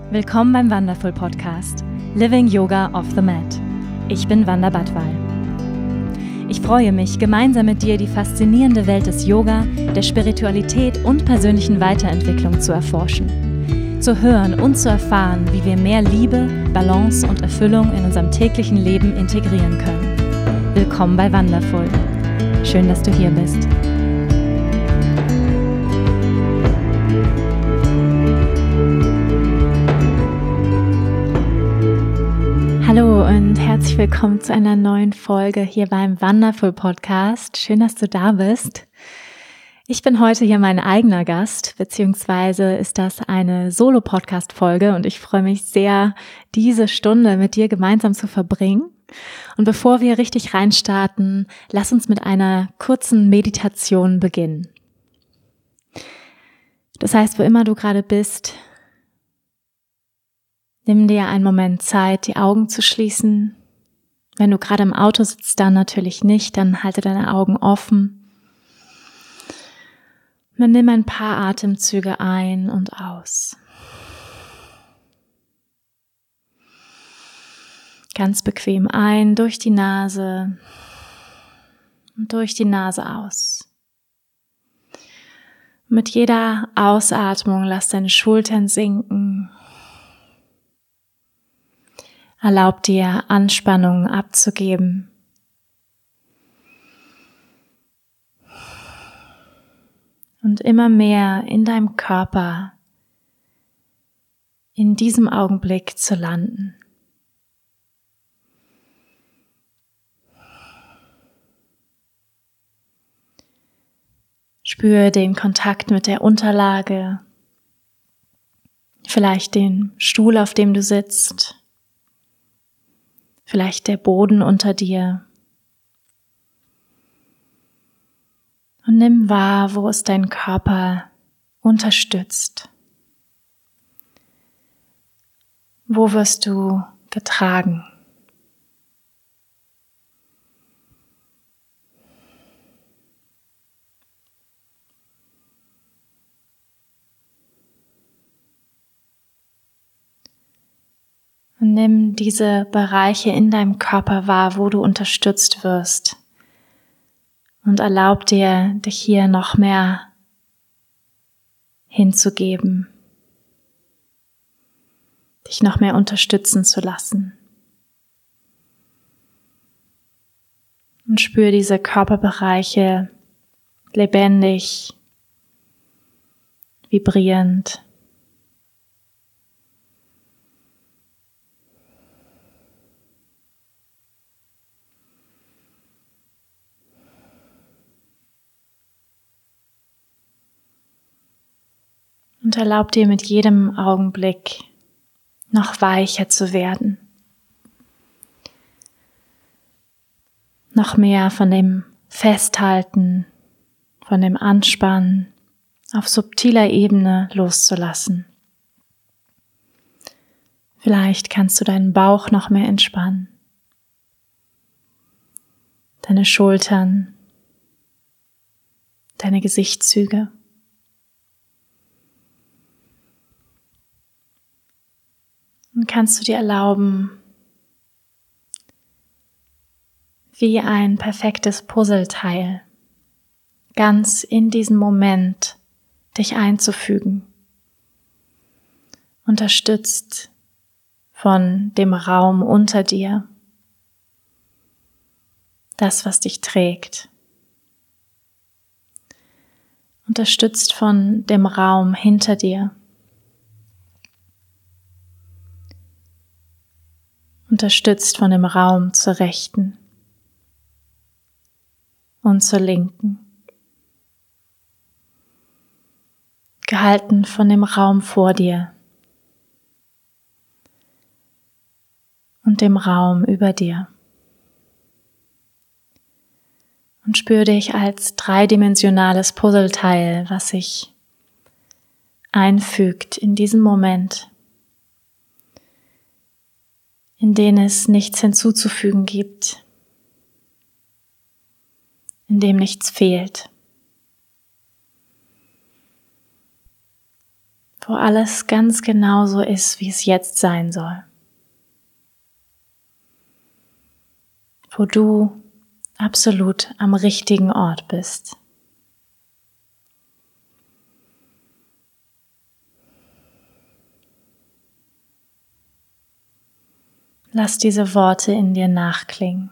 Willkommen beim Wonderful Podcast Living Yoga off the Mat. Ich bin Wanda Badwal. Ich freue mich, gemeinsam mit dir die faszinierende Welt des Yoga, der Spiritualität und persönlichen Weiterentwicklung zu erforschen, zu hören und zu erfahren, wie wir mehr Liebe, Balance und Erfüllung in unserem täglichen Leben integrieren können. Willkommen bei Wonderful. Schön, dass du hier bist. Hallo und herzlich willkommen zu einer neuen Folge hier beim Wonderful Podcast. Schön, dass du da bist. Ich bin heute hier mein eigener Gast, beziehungsweise ist das eine Solo-Podcast-Folge und ich freue mich sehr, diese Stunde mit dir gemeinsam zu verbringen. Und bevor wir richtig reinstarten, lass uns mit einer kurzen Meditation beginnen. Das heißt, wo immer du gerade bist, nimm dir einen Moment Zeit, die Augen zu schließen. Wenn du gerade im Auto sitzt, dann natürlich nicht, dann halte deine Augen offen. Und dann nimm ein paar Atemzüge ein und aus. Ganz bequem ein durch die Nase und durch die Nase aus. Mit jeder Ausatmung lass deine Schultern sinken. Erlaub dir, Anspannung abzugeben. Und immer mehr in deinem Körper, in diesem Augenblick zu landen. Spüre den Kontakt mit der Unterlage, vielleicht den Stuhl, auf dem du sitzt. Vielleicht der Boden unter dir. Und nimm wahr, wo es deinen Körper unterstützt. Wo wirst du getragen? Und nimm diese Bereiche in deinem Körper wahr, wo du unterstützt wirst. Und erlaub dir, dich hier noch mehr hinzugeben. Dich noch mehr unterstützen zu lassen. Und spür diese Körperbereiche lebendig, vibrierend. Und erlaub dir mit jedem Augenblick noch weicher zu werden. Noch mehr von dem Festhalten, von dem Anspannen auf subtiler Ebene loszulassen. Vielleicht kannst du deinen Bauch noch mehr entspannen, deine Schultern, deine Gesichtszüge. Und kannst du dir erlauben, wie ein perfektes Puzzleteil ganz in diesen Moment dich einzufügen, unterstützt von dem Raum unter dir, das, was dich trägt, unterstützt von dem Raum hinter dir, unterstützt von dem Raum zur Rechten und zur Linken, gehalten von dem Raum vor dir und dem Raum über dir. Und spür dich als dreidimensionales Puzzleteil, was sich einfügt in diesem Moment, in denen es nichts hinzuzufügen gibt, in dem nichts fehlt, wo alles ganz genau so ist, wie es jetzt sein soll. Wo du absolut am richtigen Ort bist. Lass diese Worte in dir nachklingen.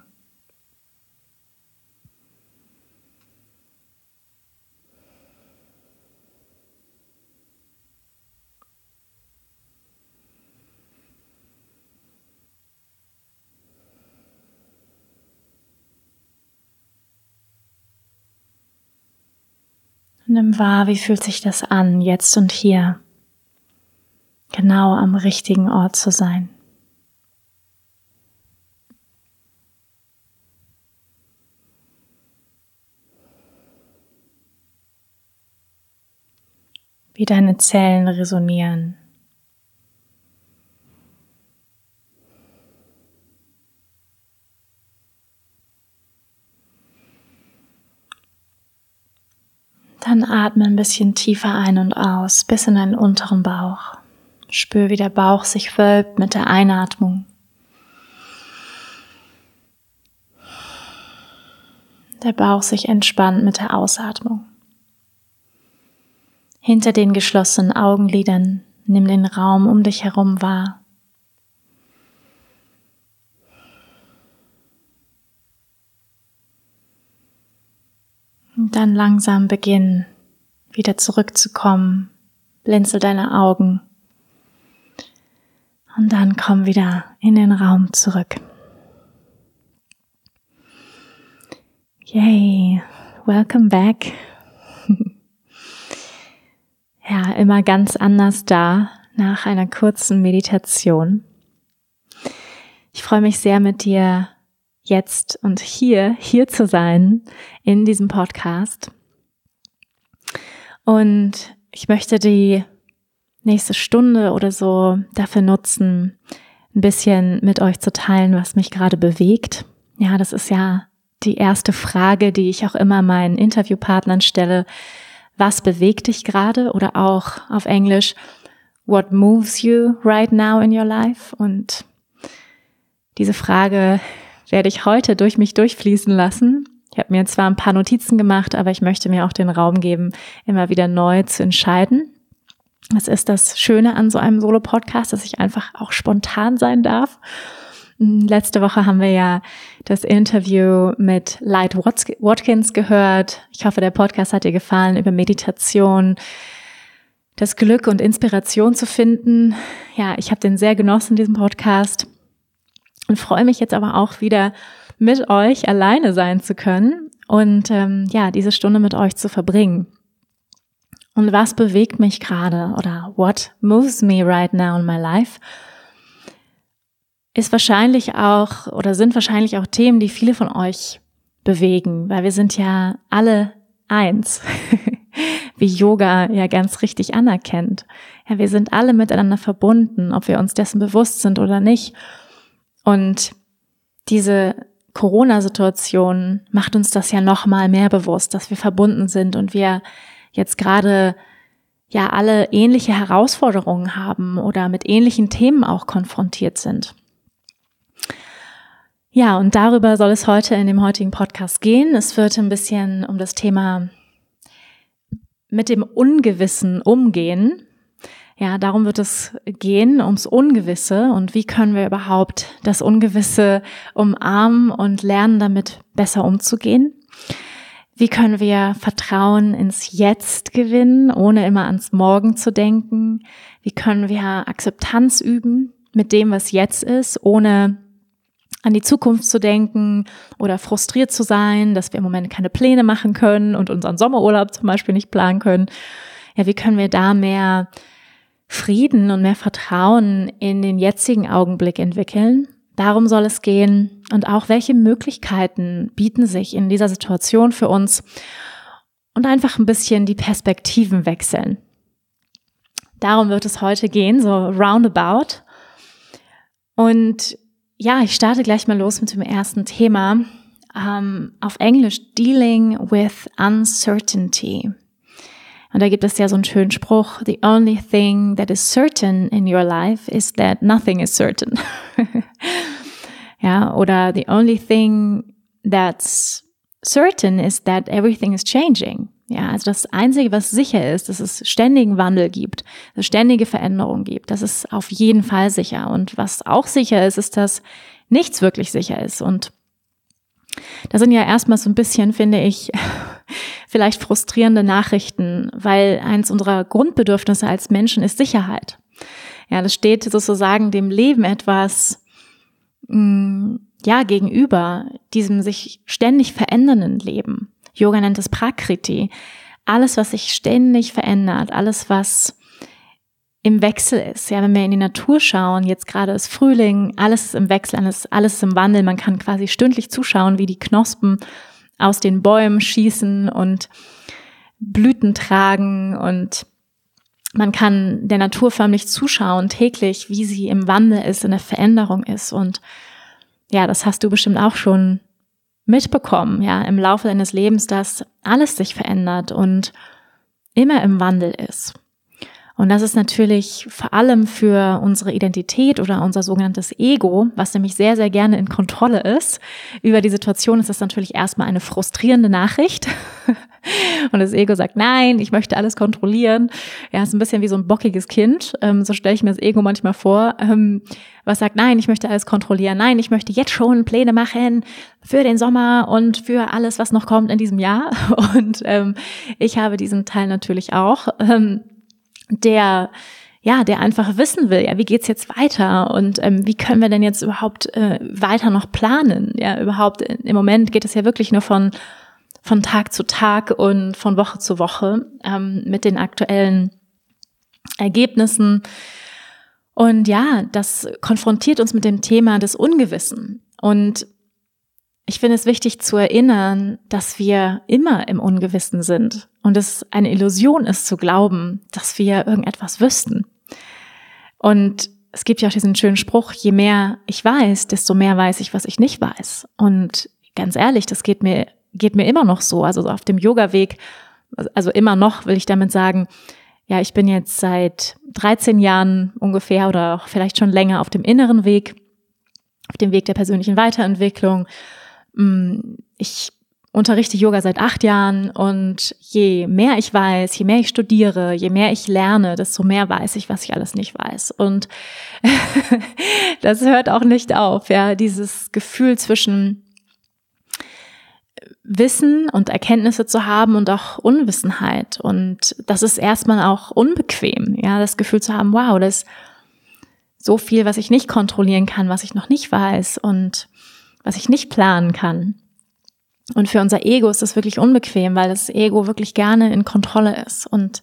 Nimm wahr, wie fühlt sich das an, jetzt und hier, genau am richtigen Ort zu sein. Wie deine Zellen resonieren. Dann atme ein bisschen tiefer ein und aus, bis in deinen unteren Bauch. Spür, wie der Bauch sich wölbt mit der Einatmung. Der Bauch sich entspannt mit der Ausatmung. Hinter den geschlossenen Augenlidern nimm den Raum um dich herum wahr. Und dann langsam beginnen, wieder zurückzukommen. Blinzel deine Augen. Und dann komm wieder in den Raum zurück. Yay, welcome back. Ja, immer ganz anders da nach einer kurzen Meditation. Ich freue mich sehr, mit dir jetzt und hier zu sein in diesem Podcast. Und ich möchte die nächste Stunde oder so dafür nutzen, ein bisschen mit euch zu teilen, was mich gerade bewegt. Ja, das ist ja die erste Frage, die ich auch immer meinen Interviewpartnern stelle. Was bewegt dich gerade? Oder auch auf Englisch, what moves you right now in your life? Und diese Frage werde ich heute durch mich durchfließen lassen. Ich habe mir zwar ein paar Notizen gemacht, aber ich möchte mir auch den Raum geben, immer wieder neu zu entscheiden. Das ist das Schöne an so einem Solo-Podcast, dass ich einfach auch spontan sein darf. Letzte Woche haben wir ja das Interview mit Light Watkins gehört. Ich hoffe, der Podcast hat dir gefallen, über Meditation, das Glück und Inspiration zu finden. Ja, ich habe den sehr genossen, diesen Podcast, und freue mich jetzt aber auch wieder mit euch alleine sein zu können und diese Stunde mit euch zu verbringen. Und was bewegt mich gerade oder what moves me right now in my life? Sind wahrscheinlich auch Themen, die viele von euch bewegen, weil wir sind ja alle eins, wie Yoga ja ganz richtig anerkennt. Ja, wir sind alle miteinander verbunden, ob wir uns dessen bewusst sind oder nicht. Und diese Corona-Situation macht uns das ja noch mal mehr bewusst, dass wir verbunden sind und wir jetzt gerade ja alle ähnliche Herausforderungen haben oder mit ähnlichen Themen auch konfrontiert sind. Ja, und darüber soll es heute in dem heutigen Podcast gehen. Es wird ein bisschen um das Thema mit dem Ungewissen umgehen. Ja, darum wird es gehen, ums Ungewisse und wie können wir überhaupt das Ungewisse umarmen und lernen, damit besser umzugehen. Wie können wir Vertrauen ins Jetzt gewinnen, ohne immer ans Morgen zu denken? Wie können wir Akzeptanz üben mit dem, was jetzt ist, ohne an die Zukunft zu denken oder frustriert zu sein, dass wir im Moment keine Pläne machen können und unseren Sommerurlaub zum Beispiel nicht planen können. Ja, wie können wir da mehr Frieden und mehr Vertrauen in den jetzigen Augenblick entwickeln? Darum soll es gehen und auch welche Möglichkeiten bieten sich in dieser Situation für uns und einfach ein bisschen die Perspektiven wechseln. Darum wird es heute gehen, so roundabout. Und ja, ich starte gleich mal los mit dem ersten Thema. Auf Englisch, Dealing with Uncertainty. Und da gibt es ja so einen schönen Spruch, the only thing that is certain in your life is that nothing is certain. Ja, oder the only thing that's certain is that everything is changing. Ja, also das Einzige, was sicher ist, dass es ständigen Wandel gibt, dass es ständige Veränderung gibt. Das ist auf jeden Fall sicher. Und was auch sicher ist, ist, dass nichts wirklich sicher ist. Und das sind ja erstmal so ein bisschen, finde ich, vielleicht frustrierende Nachrichten, weil eins unserer Grundbedürfnisse als Menschen ist Sicherheit. Ja, das steht sozusagen dem Leben etwas gegenüber, diesem sich ständig verändernden Leben. Yoga nennt es Prakriti. Alles, was sich ständig verändert, alles, was im Wechsel ist. Ja, wenn wir in die Natur schauen, jetzt gerade ist Frühling, alles ist im Wechsel, alles ist im Wandel. Man kann quasi stündlich zuschauen, wie die Knospen aus den Bäumen schießen und Blüten tragen, und man kann der Natur förmlich zuschauen täglich, wie sie im Wandel ist, in der Veränderung ist. Und ja, das hast du bestimmt auch schon mitbekommen, ja, im Laufe deines Lebens, dass alles sich verändert und immer im Wandel ist. Und das ist natürlich vor allem für unsere Identität oder unser sogenanntes Ego, was nämlich sehr, sehr gerne in Kontrolle ist. Über die Situation ist das natürlich erstmal eine frustrierende Nachricht. Und das Ego sagt, nein, ich möchte alles kontrollieren. Ja, ist ein bisschen wie so ein bockiges Kind. So stelle ich mir das Ego manchmal vor, was sagt, nein, ich möchte alles kontrollieren. Nein, ich möchte jetzt schon Pläne machen für den Sommer und für alles, was noch kommt in diesem Jahr. Und ich habe diesen Teil natürlich auch, der einfach wissen will, ja, wie geht's jetzt weiter und wie können wir denn jetzt überhaupt weiter noch planen? Ja, überhaupt im Moment geht es ja wirklich nur von Tag zu Tag und von Woche zu Woche mit den aktuellen Ergebnissen. Und ja, das konfrontiert uns mit dem Thema des Ungewissen. Und ich finde es wichtig zu erinnern, dass wir immer im Ungewissen sind und es eine Illusion ist zu glauben, dass wir irgendetwas wüssten. Und es gibt ja auch diesen schönen Spruch, je mehr ich weiß, desto mehr weiß ich, was ich nicht weiß. Und ganz ehrlich, das geht mir immer noch so. Also auf dem Yoga-Weg, also immer noch will ich damit sagen, ja, ich bin jetzt seit 13 Jahren ungefähr oder auch vielleicht schon länger auf dem inneren Weg, auf dem Weg der persönlichen Weiterentwicklung. Ich unterrichte Yoga seit 8 Jahren und je mehr ich weiß, je mehr ich studiere, je mehr ich lerne, desto mehr weiß ich, was ich alles nicht weiß. Und das hört auch nicht auf, ja, dieses Gefühl zwischen Wissen und Erkenntnisse zu haben und auch Unwissenheit. Und das ist erstmal auch unbequem, ja, das Gefühl zu haben, wow, das ist so viel, was ich nicht kontrollieren kann, was ich noch nicht weiß und was ich nicht planen kann. Und für unser Ego ist das wirklich unbequem, weil das Ego wirklich gerne in Kontrolle ist. Und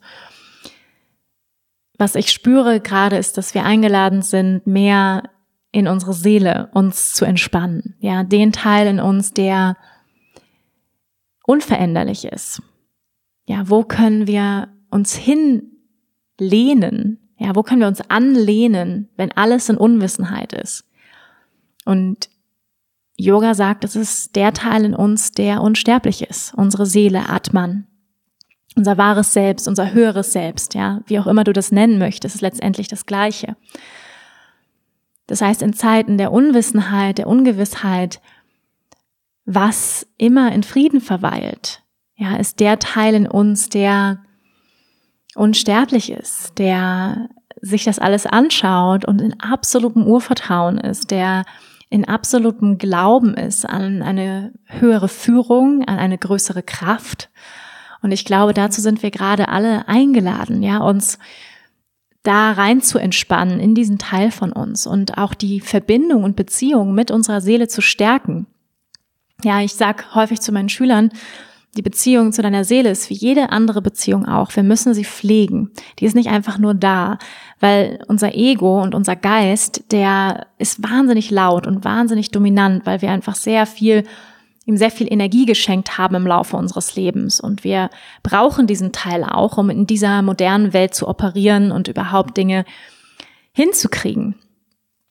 was ich spüre gerade ist, dass wir eingeladen sind, mehr in unsere Seele uns zu entspannen. Ja, den Teil in uns, der unveränderlich ist. Ja, wo können wir uns hinlehnen? Ja, wo können wir uns anlehnen, wenn alles in Unwissenheit ist? Und Yoga sagt, es ist der Teil in uns, der unsterblich ist. Unsere Seele, Atman. Unser wahres Selbst, unser höheres Selbst, ja, wie auch immer du das nennen möchtest, ist letztendlich das Gleiche. Das heißt, in Zeiten der Unwissenheit, der Ungewissheit, was immer in Frieden verweilt, ja, ist der Teil in uns, der unsterblich ist, der sich das alles anschaut und in absolutem Urvertrauen ist, der in absolutem Glauben ist an eine höhere Führung, an eine größere Kraft. Und ich glaube, dazu sind wir gerade alle eingeladen, ja, uns da rein zu entspannen in diesen Teil von uns und auch die Verbindung und Beziehung mit unserer Seele zu stärken. Ja, ich sag häufig zu meinen Schülern, die Beziehung zu deiner Seele ist wie jede andere Beziehung auch. Wir müssen sie pflegen. Die ist nicht einfach nur da, weil unser Ego und unser Geist, der ist wahnsinnig laut und wahnsinnig dominant, weil wir einfach ihm sehr viel Energie geschenkt haben im Laufe unseres Lebens. Und wir brauchen diesen Teil auch, um in dieser modernen Welt zu operieren und überhaupt Dinge hinzukriegen.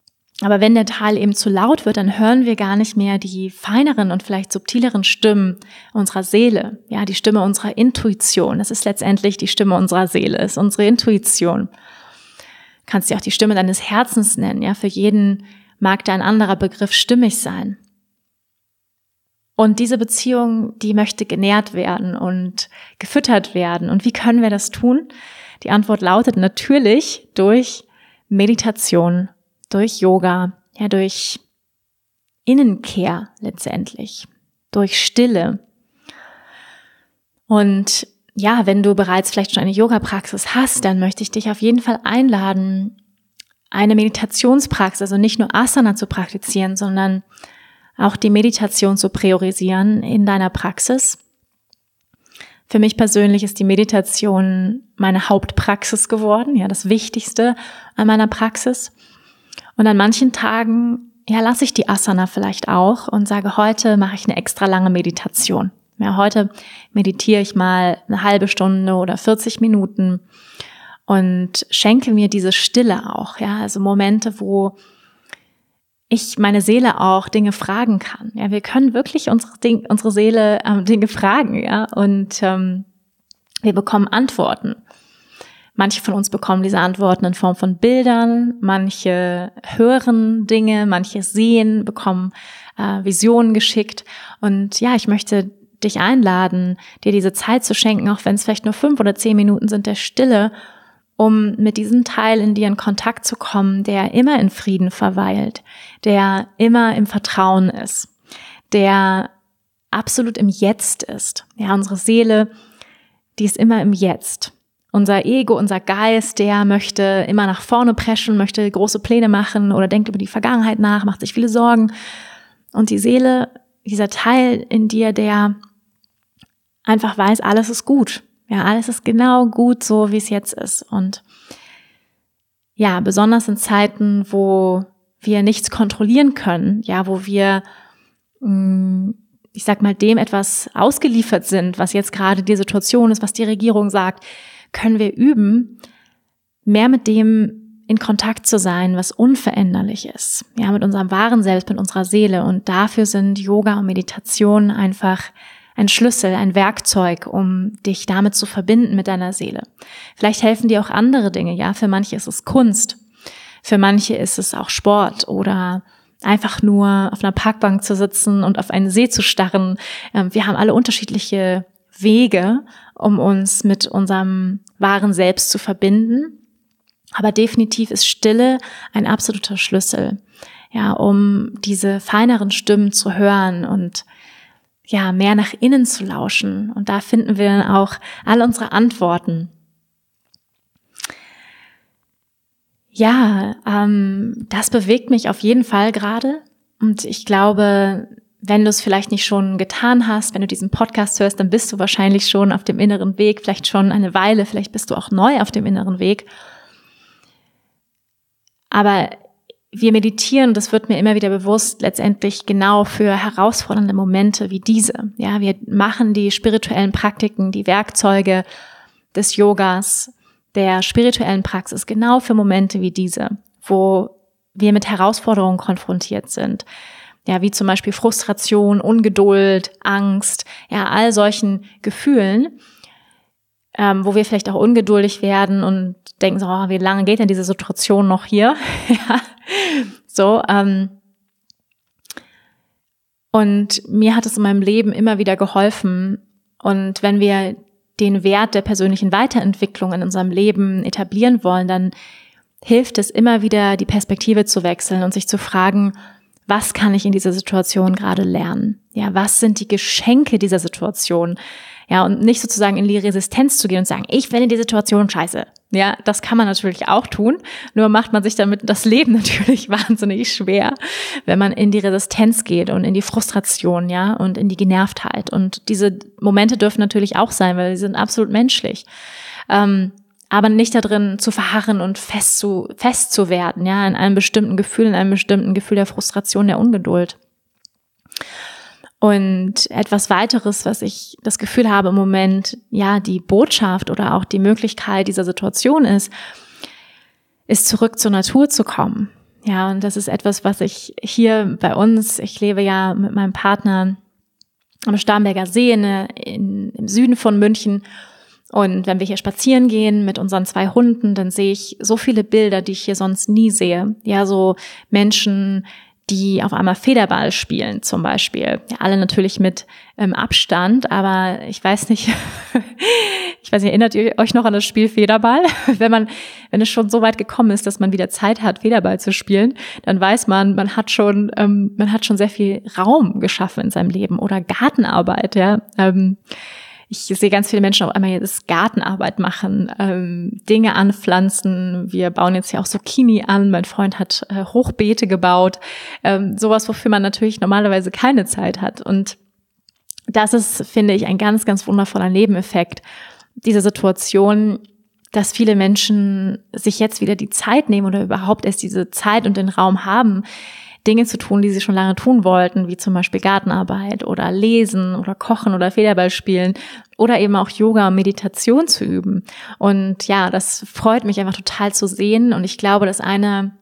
Aber wenn der Teil eben zu laut wird, dann hören wir gar nicht mehr die feineren und vielleicht subtileren Stimmen unserer Seele. Ja, die Stimme unserer Intuition. Das ist letztendlich die Stimme unserer Seele, ist unsere Intuition. Du kannst sie auch die Stimme deines Herzens nennen. Ja, für jeden mag da ein anderer Begriff stimmig sein. Und diese Beziehung, die möchte genährt werden und gefüttert werden. Und wie können wir das tun? Die Antwort lautet natürlich durch Meditation, durch Yoga, ja, durch Innenkehr letztendlich, durch Stille. Und ja, wenn du bereits vielleicht schon eine Yoga-Praxis hast, dann möchte ich dich auf jeden Fall einladen, eine Meditationspraxis, also nicht nur Asana zu praktizieren, sondern auch die Meditation zu priorisieren in deiner Praxis. Für mich persönlich ist die Meditation meine Hauptpraxis geworden, ja, das Wichtigste an meiner Praxis. Und an manchen Tagen, ja, lasse ich die Asana vielleicht auch und sage, heute mache ich eine extra lange Meditation. Ja, heute meditiere ich mal eine halbe Stunde oder 40 Minuten und schenke mir diese Stille auch, ja, also Momente, wo ich meine Seele auch Dinge fragen kann. Ja, wir können wirklich unsere Seele Dinge fragen, ja, und wir bekommen Antworten. Manche von uns bekommen diese Antworten in Form von Bildern, manche hören Dinge, manche sehen, bekommen Visionen geschickt. Und ja, ich möchte dich einladen, dir diese Zeit zu schenken, auch wenn es vielleicht nur 5 oder 10 Minuten sind der Stille, um mit diesem Teil in dir in Kontakt zu kommen, der immer in Frieden verweilt, der immer im Vertrauen ist, der absolut im Jetzt ist. Ja, unsere Seele, die ist immer im Jetzt. Unser Ego, unser Geist, der möchte immer nach vorne preschen, möchte große Pläne machen oder denkt über die Vergangenheit nach, macht sich viele Sorgen. Und die Seele, dieser Teil in dir, der einfach weiß, alles ist gut. Ja, alles ist genau gut so, wie es jetzt ist. Und ja, besonders in Zeiten, wo wir nichts kontrollieren können, ja, wo wir, ich sag mal, dem etwas ausgeliefert sind, was jetzt gerade die Situation ist, was die Regierung sagt, können wir üben, mehr mit dem in Kontakt zu sein, was unveränderlich ist. Ja, mit unserem wahren Selbst, mit unserer Seele. Und dafür sind Yoga und Meditation einfach ein Schlüssel, ein Werkzeug, um dich damit zu verbinden mit deiner Seele. Vielleicht helfen dir auch andere Dinge, ja. Für manche ist es Kunst, für manche ist es auch Sport oder einfach nur auf einer Parkbank zu sitzen und auf einen See zu starren. Wir haben alle unterschiedliche Wege, um uns mit unserem wahren Selbst zu verbinden. Aber definitiv ist Stille ein absoluter Schlüssel, ja, um diese feineren Stimmen zu hören und ja, mehr nach innen zu lauschen. Und da finden wir dann auch all unsere Antworten. Ja, das bewegt mich auf jeden Fall gerade. Und ich glaube, wenn du es vielleicht nicht schon getan hast, wenn du diesen Podcast hörst, dann bist du wahrscheinlich schon auf dem inneren Weg, vielleicht schon eine Weile, vielleicht bist du auch neu auf dem inneren Weg. Aber wir meditieren, das wird mir immer wieder bewusst, letztendlich genau für herausfordernde Momente wie diese. Ja, wir machen die spirituellen Praktiken, die Werkzeuge des Yogas, der spirituellen Praxis genau für Momente wie diese, wo wir mit Herausforderungen konfrontiert sind. Ja, wie zum Beispiel Frustration, Ungeduld, Angst, ja, all solchen Gefühlen, wo wir vielleicht auch ungeduldig werden und denken so, wie lange geht denn diese Situation noch hier? Ja, so. Und mir hat es in meinem Leben immer wieder geholfen. Und wenn wir den Wert der persönlichen Weiterentwicklung in unserem Leben etablieren wollen, dann hilft es immer wieder, die Perspektive zu wechseln und sich zu fragen, was kann ich in dieser Situation gerade lernen? Ja, was sind die Geschenke dieser Situation? Ja, und nicht sozusagen in die Resistenz zu gehen und sagen, ich finde die Situation scheiße. Ja, das kann man natürlich auch tun, nur macht man sich damit das Leben natürlich wahnsinnig schwer, wenn man in die Resistenz geht und in die Frustration, ja, und in die Genervtheit. Und diese Momente dürfen natürlich auch sein, weil sie sind absolut menschlich. Aber nicht darin zu verharren und fest zu werden, ja, in einem bestimmten Gefühl der Frustration, der Ungeduld. Und etwas weiteres, was ich das Gefühl habe im Moment, ja, die Botschaft oder auch die Möglichkeit dieser Situation ist zurück zur Natur zu kommen. Ja, und das ist etwas, was ich hier bei uns, ich lebe ja mit meinem Partner am Starnberger See im Süden von München. Und wenn wir hier spazieren gehen mit unseren 2 Hunden, dann sehe ich so viele Bilder, die ich hier sonst nie sehe. Ja, so Menschen, die auf einmal Federball spielen zum Beispiel. Ja, alle natürlich mit Abstand, aber ich weiß nicht, erinnert ihr euch noch an das Spiel Federball? Wenn es schon so weit gekommen ist, dass man wieder Zeit hat, Federball zu spielen, dann weiß man hat schon sehr viel Raum geschaffen in seinem Leben. Oder Gartenarbeit, ja. Ich sehe ganz viele Menschen auf einmal jetzt Gartenarbeit machen, Dinge anpflanzen. Wir bauen jetzt ja auch Zucchini an. Mein Freund hat Hochbeete gebaut. Sowas, wofür man natürlich normalerweise keine Zeit hat. Und das ist, finde ich, ein ganz, ganz wundervoller Nebeneffekt dieser Situation, dass viele Menschen sich jetzt wieder die Zeit nehmen oder überhaupt erst diese Zeit und den Raum haben, Dinge zu tun, die sie schon lange tun wollten, wie zum Beispiel Gartenarbeit oder Lesen oder Kochen oder Federball spielen oder eben auch Yoga und Meditation zu üben. Und ja, das freut mich einfach total zu sehen. Und ich glaube, dass einer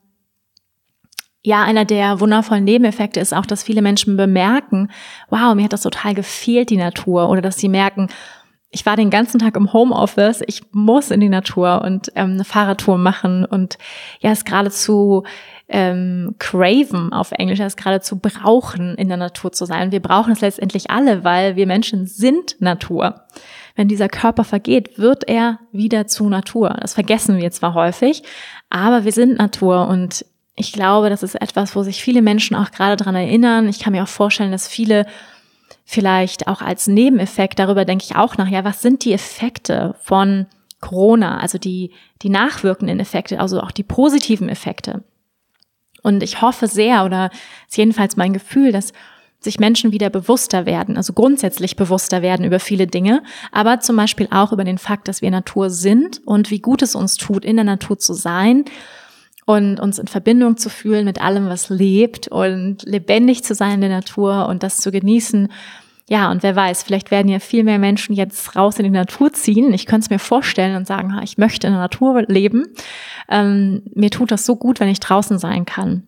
der wundervollen Nebeneffekte ist auch, dass viele Menschen bemerken, wow, mir hat das total gefehlt, die Natur. Oder dass sie merken, ich war den ganzen Tag im Homeoffice, ich muss in die Natur und eine Fahrradtour machen und ja, es geradezu craven auf Englisch, es geradezu brauchen, in der Natur zu sein. Und wir brauchen es letztendlich alle, weil wir Menschen sind Natur. Wenn dieser Körper vergeht, wird er wieder zu Natur. Das vergessen wir zwar häufig, aber wir sind Natur und ich glaube, das ist etwas, wo sich viele Menschen auch gerade dran erinnern. Ich kann mir auch vorstellen, dass viele vielleicht auch als Nebeneffekt, darüber denke ich auch nach, ja, was sind die Effekte von Corona, also die nachwirkenden Effekte, also auch die positiven Effekte. Und ich hoffe sehr, oder ist jedenfalls mein Gefühl, dass sich Menschen wieder bewusster werden, also grundsätzlich bewusster werden über viele Dinge, aber zum Beispiel auch über den Fakt, dass wir Natur sind und wie gut es uns tut, in der Natur zu sein und uns in Verbindung zu fühlen mit allem, was lebt und lebendig zu sein in der Natur und das zu genießen. Ja, und wer weiß, vielleicht werden ja viel mehr Menschen jetzt raus in die Natur ziehen. Ich könnte es mir vorstellen und sagen, ich möchte in der Natur leben. Mir tut das so gut, wenn ich draußen sein kann.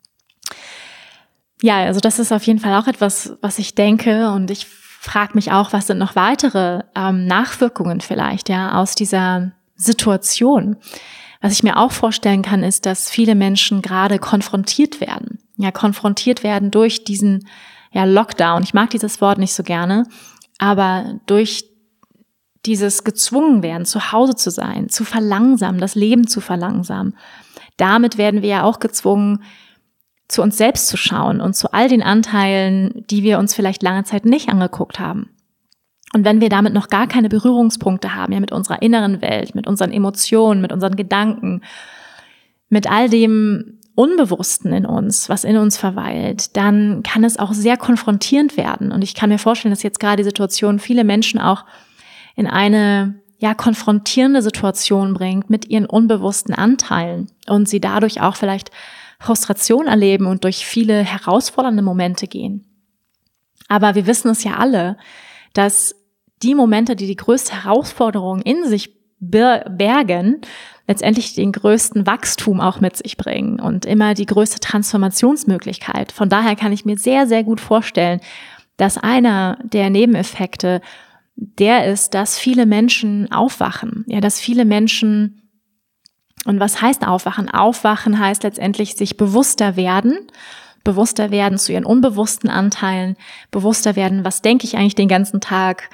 Ja, also das ist auf jeden Fall auch etwas, was ich denke. Und ich frage mich auch, was sind noch weitere Nachwirkungen vielleicht aus dieser Situation. Was ich mir auch vorstellen kann, ist, dass viele Menschen gerade konfrontiert werden. Ja, konfrontiert werden durch diesen Lockdown. Ich mag dieses Wort nicht so gerne, aber durch dieses gezwungen werden, zu Hause zu sein, zu verlangsamen, das Leben zu verlangsamen. Damit werden wir ja auch gezwungen, zu uns selbst zu schauen und zu all den Anteilen, die wir uns vielleicht lange Zeit nicht angeguckt haben. Und wenn wir damit noch gar keine Berührungspunkte haben, mit unserer inneren Welt, mit unseren Emotionen, mit unseren Gedanken, mit all dem Unbewussten in uns, was in uns verweilt, dann kann es auch sehr konfrontierend werden. Und ich kann mir vorstellen, dass jetzt gerade die Situation viele Menschen auch in eine konfrontierende Situation bringt mit ihren unbewussten Anteilen und sie dadurch auch vielleicht Frustration erleben und durch viele herausfordernde Momente gehen. Aber wir wissen es ja alle, dass die Momente, die größte Herausforderung in sich bergen, letztendlich den größten Wachstum auch mit sich bringen und immer die größte Transformationsmöglichkeit. Von daher kann ich mir sehr, sehr gut vorstellen, dass einer der Nebeneffekte der ist, dass viele Menschen aufwachen. Ja, dass viele Menschen, und was heißt aufwachen? Aufwachen heißt letztendlich sich bewusster werden zu ihren unbewussten Anteilen, bewusster werden, was denke ich eigentlich den ganzen Tag,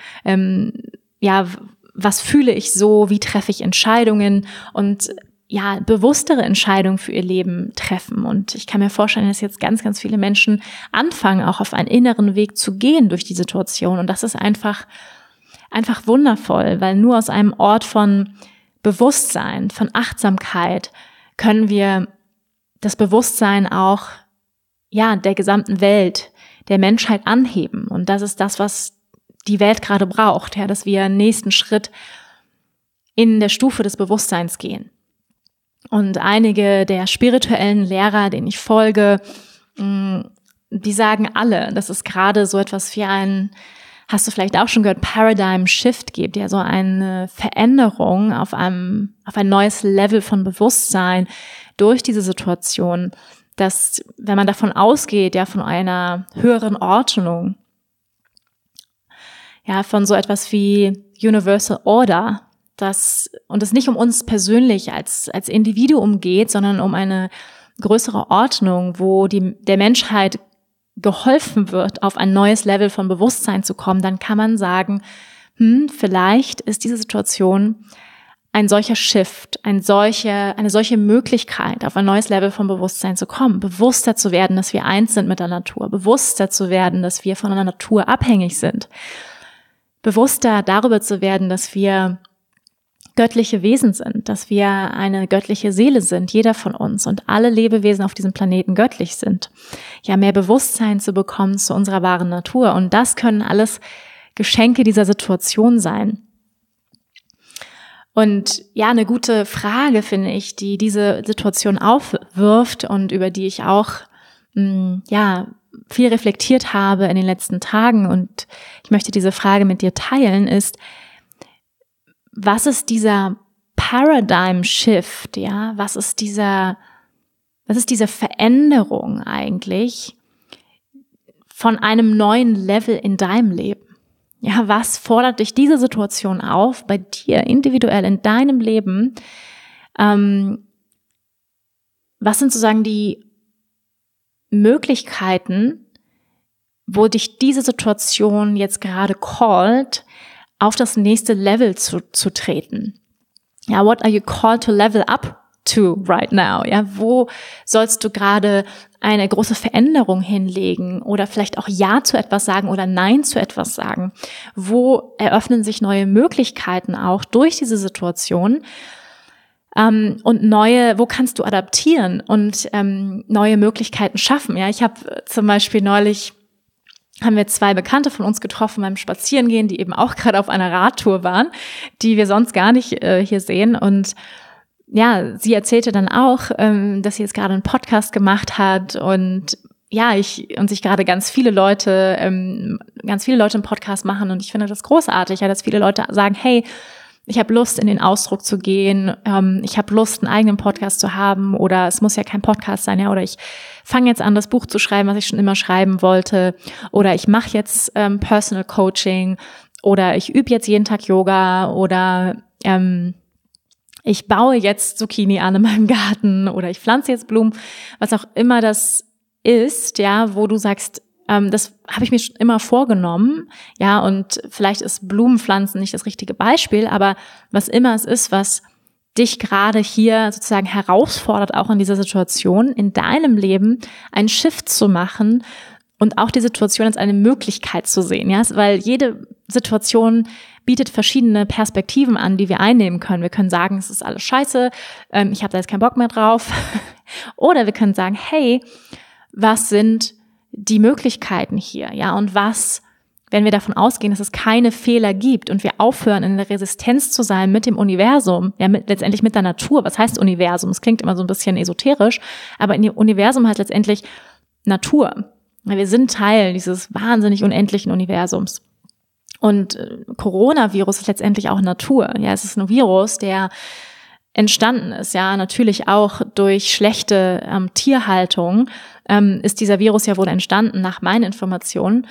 was fühle ich so, wie treffe ich Entscheidungen und bewusstere Entscheidungen für ihr Leben treffen. Und ich kann mir vorstellen, dass jetzt ganz, ganz viele Menschen anfangen, auch auf einen inneren Weg zu gehen durch die Situation. Und das ist einfach wundervoll, weil nur aus einem Ort von Bewusstsein, von Achtsamkeit können wir das Bewusstsein auch der gesamten Welt, der Menschheit anheben. Und das ist das, was die Welt gerade braucht, dass wir einen nächsten Schritt in der Stufe des Bewusstseins gehen. Und einige der spirituellen Lehrer, denen ich folge, die sagen alle, dass es gerade so etwas wie ein hast du vielleicht auch schon gehört, Paradigm Shift gibt, ja so eine Veränderung auf ein neues Level von Bewusstsein durch diese Situation, dass, wenn man davon ausgeht, ja von einer höheren Ordnung, ja von so etwas wie Universal Order, und es nicht um uns persönlich als Individuum geht, sondern um eine größere Ordnung, wo der Menschheit geholfen wird, auf ein neues Level von Bewusstsein zu kommen, dann kann man sagen, vielleicht ist diese Situation ein solcher Shift, eine solche Möglichkeit, auf ein neues Level von Bewusstsein zu kommen, bewusster zu werden, dass wir eins sind mit der Natur, bewusster zu werden, dass wir von der Natur abhängig sind, bewusster darüber zu werden, dass wir göttliche Wesen sind, dass wir eine göttliche Seele sind, jeder von uns und alle Lebewesen auf diesem Planeten göttlich sind. Ja, mehr Bewusstsein zu bekommen zu unserer wahren Natur. Und das können alles Geschenke dieser Situation sein. Und ja, eine gute Frage, finde ich, die diese Situation aufwirft und über die ich auch viel reflektiert habe in den letzten Tagen und ich möchte diese Frage mit dir teilen, ist, was ist dieser Paradigm Shift, ja? Was ist diese Veränderung eigentlich von einem neuen Level in deinem Leben? Ja, was fordert dich diese Situation auf, bei dir individuell in deinem Leben? Was sind sozusagen die Möglichkeiten, wo dich diese Situation jetzt gerade callt, auf das nächste Level zu treten? Ja, what are you called to level up to right now? Ja, wo sollst du gerade eine große Veränderung hinlegen oder vielleicht auch Ja zu etwas sagen oder Nein zu etwas sagen? Wo eröffnen sich neue Möglichkeiten auch durch diese Situation? Und wo kannst du adaptieren und neue Möglichkeiten schaffen? Ja, ich habe zum Beispiel neulich haben wir 2 Bekannte von uns getroffen beim Spazierengehen, die eben auch gerade auf einer Radtour waren, die wir sonst gar nicht hier sehen. Und ja, sie erzählte dann auch, dass sie jetzt gerade einen Podcast gemacht hat und ja, sich gerade ganz viele Leute einen Podcast machen und ich finde das großartig, ja, dass viele Leute sagen, hey, ich habe Lust, in den Ausdruck zu gehen, ich habe Lust, einen eigenen Podcast zu haben oder es muss ja kein Podcast sein, ja, oder ich fange jetzt an, das Buch zu schreiben, was ich schon immer schreiben wollte oder ich mache jetzt Personal Coaching oder ich übe jetzt jeden Tag Yoga oder ich baue jetzt Zucchini an in meinem Garten oder ich pflanze jetzt Blumen, was auch immer das ist, ja, wo du sagst, das habe ich mir schon immer vorgenommen, ja, und vielleicht ist Blumenpflanzen nicht das richtige Beispiel, aber was immer es ist, was dich gerade hier sozusagen herausfordert, auch in dieser Situation, in deinem Leben einen Shift zu machen und auch die Situation als eine Möglichkeit zu sehen, ja, weil jede Situation bietet verschiedene Perspektiven an, die wir einnehmen können. Wir können sagen, es ist alles scheiße, ich habe da jetzt keinen Bock mehr drauf, oder wir können sagen, hey, was sind die Möglichkeiten hier, ja, und was, wenn wir davon ausgehen, dass es keine Fehler gibt und wir aufhören, in der Resistenz zu sein mit dem Universum, ja, letztendlich mit der Natur. Was heißt Universum? Es klingt immer so ein bisschen esoterisch, aber in dem Universum heißt letztendlich Natur. Wir sind Teil dieses wahnsinnig unendlichen Universums. Und Coronavirus ist letztendlich auch Natur. Ja, es ist ein Virus, der entstanden ist, ja, natürlich auch durch schlechte Tierhaltung ist dieser Virus ja wohl entstanden, nach meinen Informationen.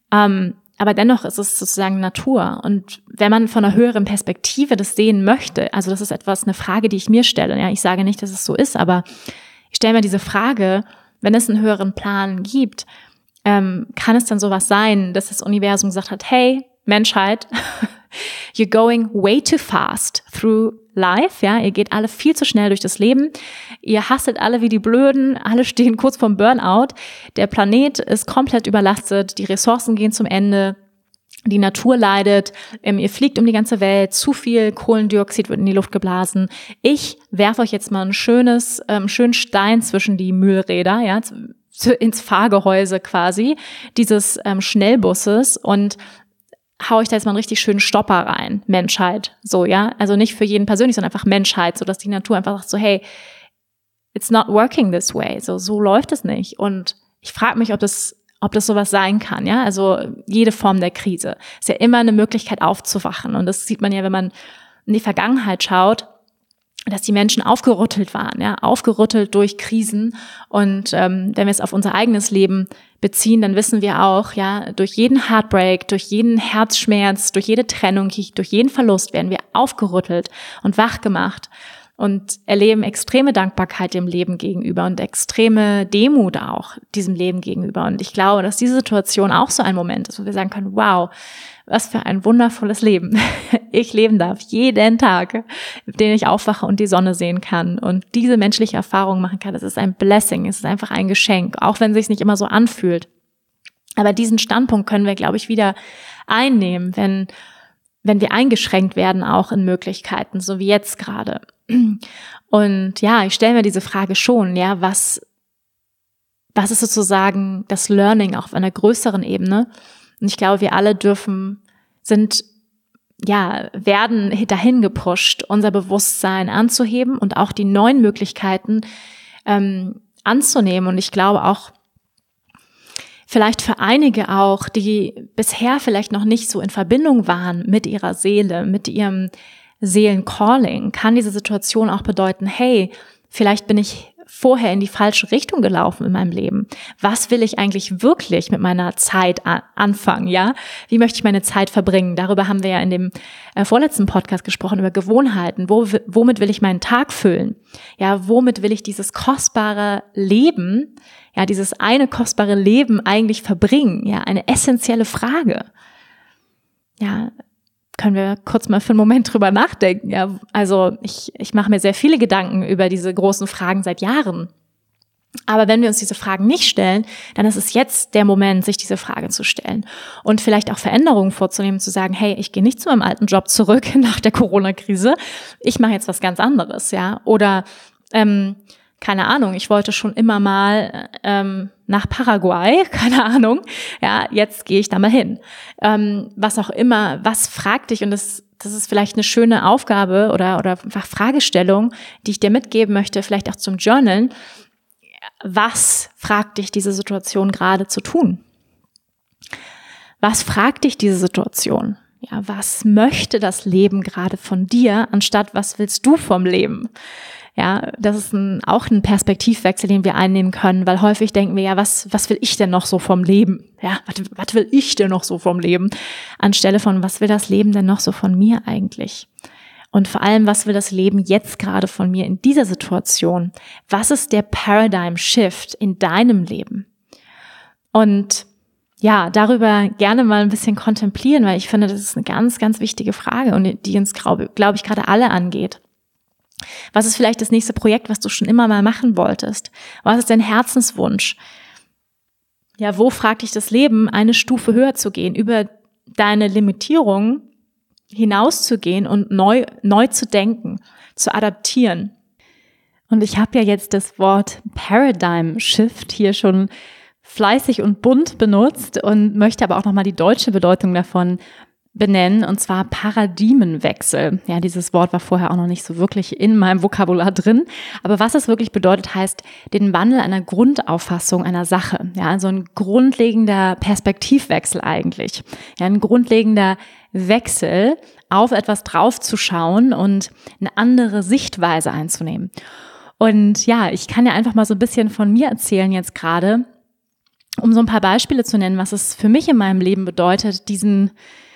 Aber dennoch ist es sozusagen Natur. Und wenn man von einer höheren Perspektive das sehen möchte, also das ist eine Frage, die ich mir stelle. Ja, ich sage nicht, dass es so ist, aber ich stelle mir diese Frage, wenn es einen höheren Plan gibt, kann es dann sowas sein, dass das Universum gesagt hat, hey, Menschheit, you're going way too fast through life, ja, ihr geht alle viel zu schnell durch das Leben, ihr hustelt alle wie die Blöden, alle stehen kurz vorm Burnout, der Planet ist komplett überlastet, die Ressourcen gehen zum Ende, die Natur leidet, ihr fliegt um die ganze Welt, zu viel Kohlendioxid wird in die Luft geblasen. Ich werfe euch jetzt mal einen schönen Stein zwischen die Müllräder, ja, ins Fahrgehäuse quasi dieses Schnellbusses und hau ich da jetzt mal einen richtig schönen Stopper rein, Menschheit, so, ja, also nicht für jeden persönlich, sondern einfach Menschheit, so dass die Natur einfach sagt so, hey, it's not working this way, so läuft es nicht. Und ich frage mich, ob ob das sowas sein kann, ja, also jede Form der Krise. Ist ja immer eine Möglichkeit aufzuwachen und das sieht man ja, wenn man in die Vergangenheit schaut, dass die Menschen aufgerüttelt waren, ja, aufgerüttelt durch Krisen und wenn wir es auf unser eigenes Leben beziehen, dann wissen wir auch, ja, durch jeden Heartbreak, durch jeden Herzschmerz, durch jede Trennung, durch jeden Verlust werden wir aufgerüttelt und wach gemacht und erleben extreme Dankbarkeit dem Leben gegenüber und extreme Demut auch diesem Leben gegenüber. Und ich glaube, dass diese Situation auch so ein Moment ist, wo wir sagen können, wow, was für ein wundervolles Leben ich leben darf, jeden Tag, den ich aufwache und die Sonne sehen kann und diese menschliche Erfahrung machen kann. Das ist ein Blessing, es ist einfach ein Geschenk, auch wenn es sich nicht immer so anfühlt. Aber diesen Standpunkt können wir, glaube ich, wieder einnehmen, wenn wir eingeschränkt werden, auch in Möglichkeiten, so wie jetzt gerade. Und ja, ich stelle mir diese Frage schon, ja, was ist sozusagen das Learning auf einer größeren Ebene? Und ich glaube, wir alle werden dahin gepusht, unser Bewusstsein anzuheben und auch die neuen Möglichkeiten anzunehmen. Und ich glaube auch, vielleicht für einige auch, die bisher vielleicht noch nicht so in Verbindung waren mit ihrer Seele, mit ihrem Seelencalling, kann diese Situation auch bedeuten, hey, vielleicht bin ich vorher in die falsche Richtung gelaufen in meinem Leben. Was will ich eigentlich wirklich mit meiner Zeit anfangen, ja? Wie möchte ich meine Zeit verbringen? Darüber haben wir ja in dem vorletzten Podcast gesprochen, über Gewohnheiten. Womit will ich meinen Tag füllen? Ja, womit will ich dieses kostbare Leben, ja, dieses eine kostbare Leben eigentlich verbringen? Ja, eine essentielle Frage. Ja, können wir kurz mal für einen Moment drüber nachdenken. Ja, also ich mache mir sehr viele Gedanken über diese großen Fragen seit Jahren. Aber wenn wir uns diese Fragen nicht stellen, dann ist es jetzt der Moment, sich diese Frage zu stellen und vielleicht auch Veränderungen vorzunehmen, zu sagen, hey, ich gehe nicht zu meinem alten Job zurück nach der Corona-Krise, ich mache jetzt was ganz anderes, ja. Oder keine Ahnung, ich wollte schon immer mal nach Paraguay, keine Ahnung, ja, jetzt gehe ich da mal hin. Was auch immer, was fragt dich, und das ist vielleicht eine schöne Aufgabe oder einfach Fragestellung, die ich dir mitgeben möchte, vielleicht auch zum Journalen. Was fragt dich diese Situation gerade zu tun? Was fragt dich diese Situation? Ja, was möchte das Leben gerade von dir, anstatt was willst du vom Leben? Ja, das ist auch ein Perspektivwechsel, den wir einnehmen können, weil häufig denken wir ja, was will ich denn noch so vom Leben? Ja, was will ich denn noch so vom Leben? Anstelle von, was will das Leben denn noch so von mir eigentlich? Und vor allem, was will das Leben jetzt gerade von mir in dieser Situation? Was ist der Paradigm Shift in deinem Leben? Und ja, darüber gerne mal ein bisschen kontemplieren, weil ich finde, das ist eine ganz, ganz wichtige Frage und die uns, glaube ich, gerade alle angeht. Was ist vielleicht das nächste Projekt, was du schon immer mal machen wolltest? Was ist dein Herzenswunsch? Ja, wo fragt dich das Leben, eine Stufe höher zu gehen, über deine Limitierung hinauszugehen und neu zu denken, zu adaptieren? Und ich habe ja jetzt das Wort Paradigm Shift hier schon fleißig und bunt benutzt und möchte aber auch nochmal die deutsche Bedeutung davon benennen, und zwar Paradigmenwechsel. Ja, dieses Wort war vorher auch noch nicht so wirklich in meinem Vokabular drin. Aber was es wirklich bedeutet, heißt den Wandel einer Grundauffassung einer Sache. Ja, also ein grundlegender Perspektivwechsel eigentlich. Ja, ein grundlegender Wechsel, auf etwas draufzuschauen und eine andere Sichtweise einzunehmen. Und ja, ich kann ja einfach mal so ein bisschen von mir erzählen jetzt gerade, um so ein paar Beispiele zu nennen, was es für mich in meinem Leben bedeutet, diesen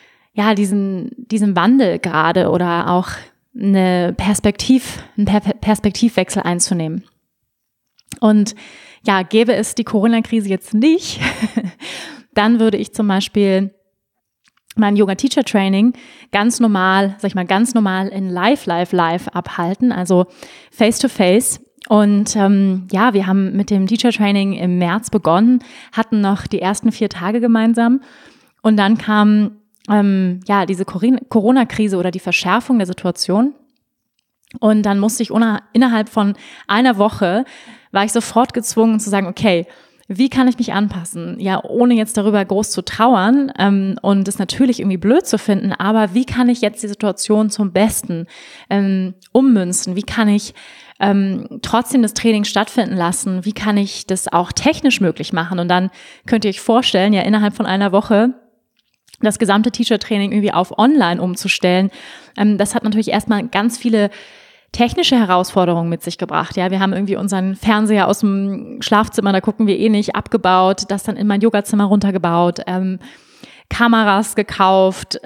Wandel gerade oder auch einen Perspektivwechsel einzunehmen. Und ja, gäbe es die Corona-Krise jetzt nicht, dann würde ich zum Beispiel mein Yoga-Teacher-Training ganz normal in live abhalten, also face-to-face. Und wir haben mit dem Teacher-Training im März begonnen, hatten noch die ersten 4 Tage gemeinsam und dann kam diese Corona-Krise oder die Verschärfung der Situation. Und dann musste ich innerhalb von einer Woche, war ich sofort gezwungen zu sagen, okay, wie kann ich mich anpassen? Ja, ohne jetzt darüber groß zu trauern und es natürlich irgendwie blöd zu finden, aber wie kann ich jetzt die Situation zum Besten ummünzen? Wie kann ich trotzdem das Training stattfinden lassen? Wie kann ich das auch technisch möglich machen? Und dann könnt ihr euch vorstellen, ja, innerhalb von einer Woche das gesamte Teacher-Training irgendwie auf online umzustellen. Das hat natürlich erstmal ganz viele technische Herausforderungen mit sich gebracht. Ja, wir haben irgendwie unseren Fernseher aus dem Schlafzimmer, da gucken wir nicht, abgebaut, das dann in mein Yogazimmer runtergebaut, Kameras gekauft,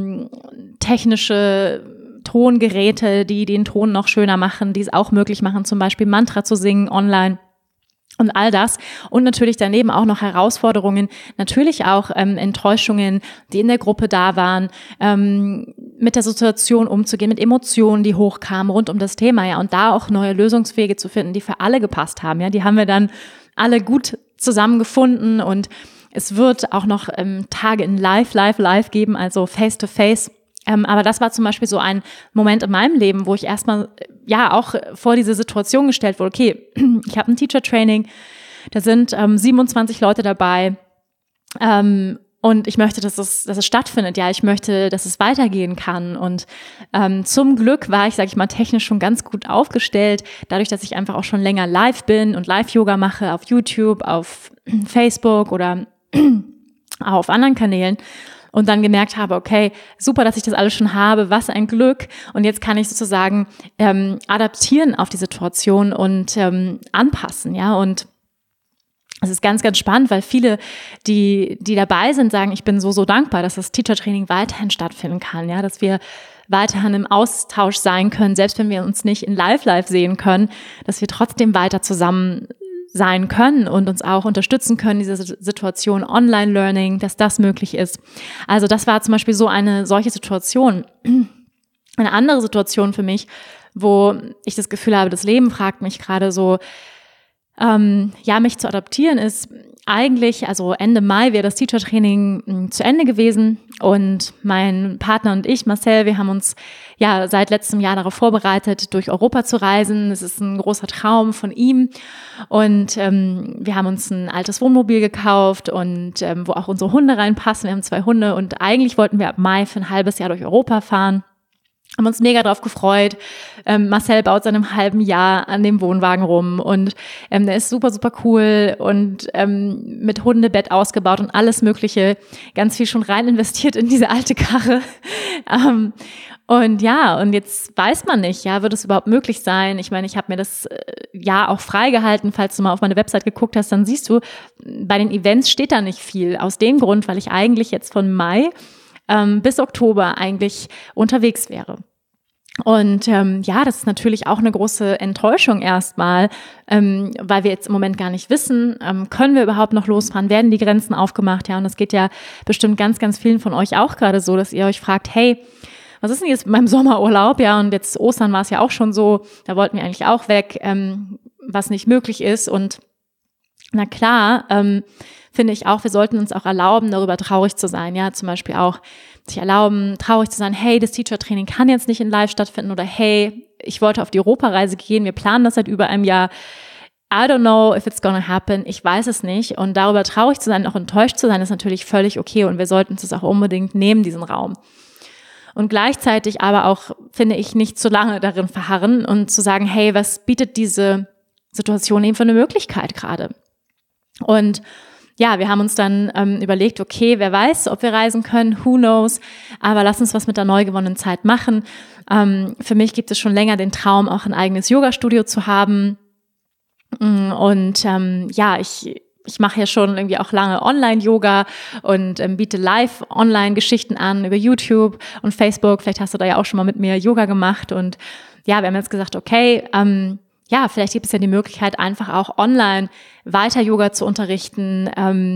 technische Tongeräte, die den Ton noch schöner machen, die es auch möglich machen, zum Beispiel Mantra zu singen online. Und all das und natürlich daneben auch noch Herausforderungen, natürlich auch Enttäuschungen, die in der Gruppe da waren, mit der Situation umzugehen, mit Emotionen, die hochkamen rund um das Thema, ja, und da auch neue Lösungswege zu finden, die für alle gepasst haben, ja, die haben wir dann alle gut zusammengefunden und es wird auch noch Tage in Live geben, also Face-to-Face. Aber das war zum Beispiel so ein Moment in meinem Leben, wo ich erstmal ja auch vor diese Situation gestellt wurde, okay, ich habe ein Teacher-Training, da sind 27 Leute dabei und ich möchte, dass es stattfindet, ja, ich möchte, dass es weitergehen kann und zum Glück war ich, sage ich mal, technisch schon ganz gut aufgestellt, dadurch, dass ich einfach auch schon länger live bin und Live-Yoga mache auf YouTube, auf Facebook oder auch auf anderen Kanälen. Und dann gemerkt habe, okay, super, dass ich das alles schon habe, was ein Glück. Und jetzt kann ich sozusagen adaptieren auf die Situation und anpassen, ja. Und es ist ganz, ganz spannend, weil viele, die dabei sind, sagen, ich bin so dankbar, dass das Teacher-Training weiterhin stattfinden kann, ja, dass wir weiterhin im Austausch sein können, selbst wenn wir uns nicht in Live sehen können, dass wir trotzdem weiter zusammen sein können und uns auch unterstützen können, diese Situation Online-Learning, dass das möglich ist. Also das war zum Beispiel solche Situation. Eine andere Situation für mich, wo ich das Gefühl habe, das Leben fragt mich gerade so, mich zu adaptieren ist eigentlich, also Ende Mai wäre das Teacher-Training zu Ende gewesen und mein Partner und ich, Marcel, wir haben uns ja seit letztem Jahr darauf vorbereitet, durch Europa zu reisen. Es ist ein großer Traum von ihm und wir haben uns ein altes Wohnmobil gekauft und wo auch unsere Hunde reinpassen. Wir haben 2 Hunde und eigentlich wollten wir ab Mai für ein halbes Jahr durch Europa fahren. Haben uns mega drauf gefreut. Marcel baut seit einem halben Jahr an dem Wohnwagen rum und der ist super, super cool und mit Hundebett ausgebaut und alles Mögliche. Ganz viel schon rein investiert in diese alte Karre. Und jetzt weiß man nicht, ja, wird es überhaupt möglich sein? Ich meine, ich habe mir das Jahr auch freigehalten. Falls du mal auf meine Website geguckt hast, dann siehst du, bei den Events steht da nicht viel. Aus dem Grund, weil ich eigentlich jetzt von Mai bis Oktober eigentlich unterwegs wäre. Und das ist natürlich auch eine große Enttäuschung erstmal, weil wir jetzt im Moment gar nicht wissen, können wir überhaupt noch losfahren, werden die Grenzen aufgemacht, ja, und das geht ja bestimmt ganz, ganz vielen von euch auch gerade so, dass ihr euch fragt, hey, was ist denn jetzt mit meinem Sommerurlaub, ja, und jetzt Ostern war es ja auch schon so, da wollten wir eigentlich auch weg, was nicht möglich ist und na klar, finde ich auch, wir sollten uns auch erlauben, darüber traurig zu sein, ja, zum Beispiel auch sich erlauben, traurig zu sein, hey, das Teacher-Training kann jetzt nicht in Live stattfinden oder hey, ich wollte auf die Europareise gehen, wir planen das seit über einem Jahr, I don't know if it's gonna happen, ich weiß es nicht und darüber traurig zu sein, auch enttäuscht zu sein, ist natürlich völlig okay und wir sollten uns das auch unbedingt nehmen, diesen Raum. Und gleichzeitig aber auch, finde ich, nicht zu lange darin verharren und zu sagen, hey, was bietet diese Situation eben für eine Möglichkeit gerade? Und ja, wir haben uns dann überlegt, okay, wer weiß, ob wir reisen können, who knows, aber lass uns was mit der neu gewonnenen Zeit machen. Für mich gibt es schon länger den Traum, auch ein eigenes Yoga-Studio zu haben und ich mache ja schon irgendwie auch lange Online-Yoga und biete Live-Online-Geschichten an über YouTube und Facebook. Vielleicht hast du da ja auch schon mal mit mir Yoga gemacht und ja, wir haben jetzt gesagt, okay, vielleicht gibt es ja die Möglichkeit, einfach auch online weiter Yoga zu unterrichten,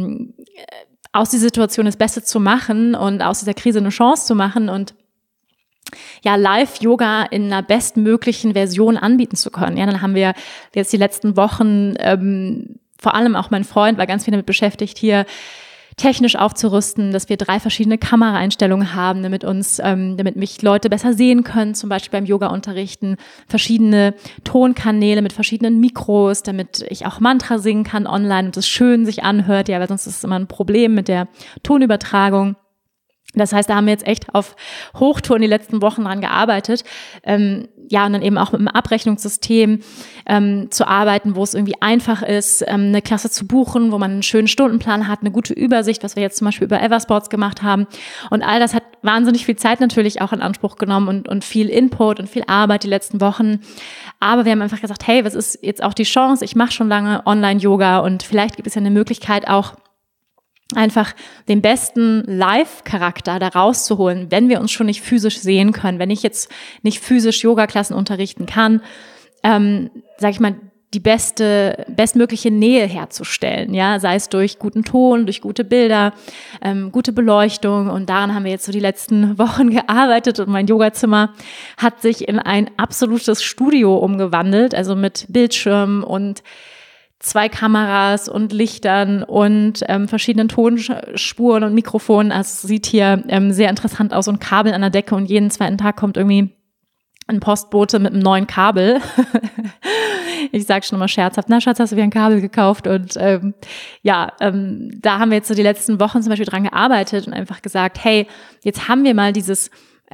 aus dieser Situation das Beste zu machen und aus dieser Krise eine Chance zu machen und ja, Live-Yoga in einer bestmöglichen Version anbieten zu können. Ja, dann haben wir jetzt die letzten Wochen, vor allem auch mein Freund war ganz viel damit beschäftigt, hier technisch aufzurüsten, dass wir 3 verschiedene Kameraeinstellungen haben, damit mich Leute besser sehen können, zum Beispiel beim Yoga-Unterrichten, verschiedene Tonkanäle mit verschiedenen Mikros, damit ich auch Mantra singen kann online und es schön sich anhört, ja, weil sonst ist es immer ein Problem mit der Tonübertragung. Das heißt, da haben wir jetzt echt auf Hochtouren die letzten Wochen dran gearbeitet, und dann eben auch mit einem Abrechnungssystem zu arbeiten, wo es irgendwie einfach ist, eine Klasse zu buchen, wo man einen schönen Stundenplan hat, eine gute Übersicht, was wir jetzt zum Beispiel über Eversports gemacht haben. Und all das hat wahnsinnig viel Zeit natürlich auch in Anspruch genommen und viel Input und viel Arbeit die letzten Wochen. Aber wir haben einfach gesagt, hey, was ist jetzt auch die Chance? Ich mache schon lange Online-Yoga und vielleicht gibt es ja eine Möglichkeit auch, einfach den besten Live-Charakter da rauszuholen, wenn wir uns schon nicht physisch sehen können, wenn ich jetzt nicht physisch Yoga-Klassen unterrichten kann, sag ich mal, die bestmögliche Nähe herzustellen, ja, sei es durch guten Ton, durch gute Bilder, gute Beleuchtung, und daran haben wir jetzt so die letzten Wochen gearbeitet und mein Yogazimmer hat sich in ein absolutes Studio umgewandelt, also mit Bildschirmen und 2 Kameras und Lichtern und verschiedenen Tonspuren und Mikrofonen. Also es sieht hier sehr interessant aus und Kabel an der Decke und jeden 2. Tag kommt irgendwie ein Postbote mit einem neuen Kabel. Ich sage schon immer scherzhaft, na Schatz, hast du wieder ein Kabel gekauft? Und da haben wir jetzt so die letzten Wochen zum Beispiel dran gearbeitet und einfach gesagt, hey, jetzt haben wir mal dieses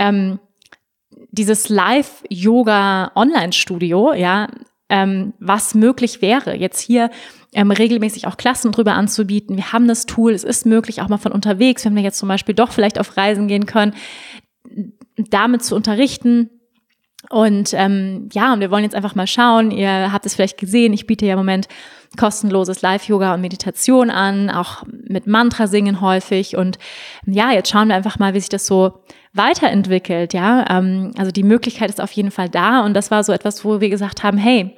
Live-Yoga-Online-Studio, ja, was möglich wäre, jetzt hier regelmäßig auch Klassen drüber anzubieten. Wir haben das Tool, es ist möglich, auch mal von unterwegs, wenn wir jetzt zum Beispiel doch vielleicht auf Reisen gehen können, damit zu unterrichten. Und und wir wollen jetzt einfach mal schauen, ihr habt es vielleicht gesehen, ich biete ja im Moment kostenloses Live-Yoga und Meditation an, auch mit Mantra singen häufig. Und jetzt schauen wir einfach mal, wie sich das so weiterentwickelt. Ja, also die Möglichkeit ist auf jeden Fall da. Und das war so etwas, wo wir gesagt haben, hey,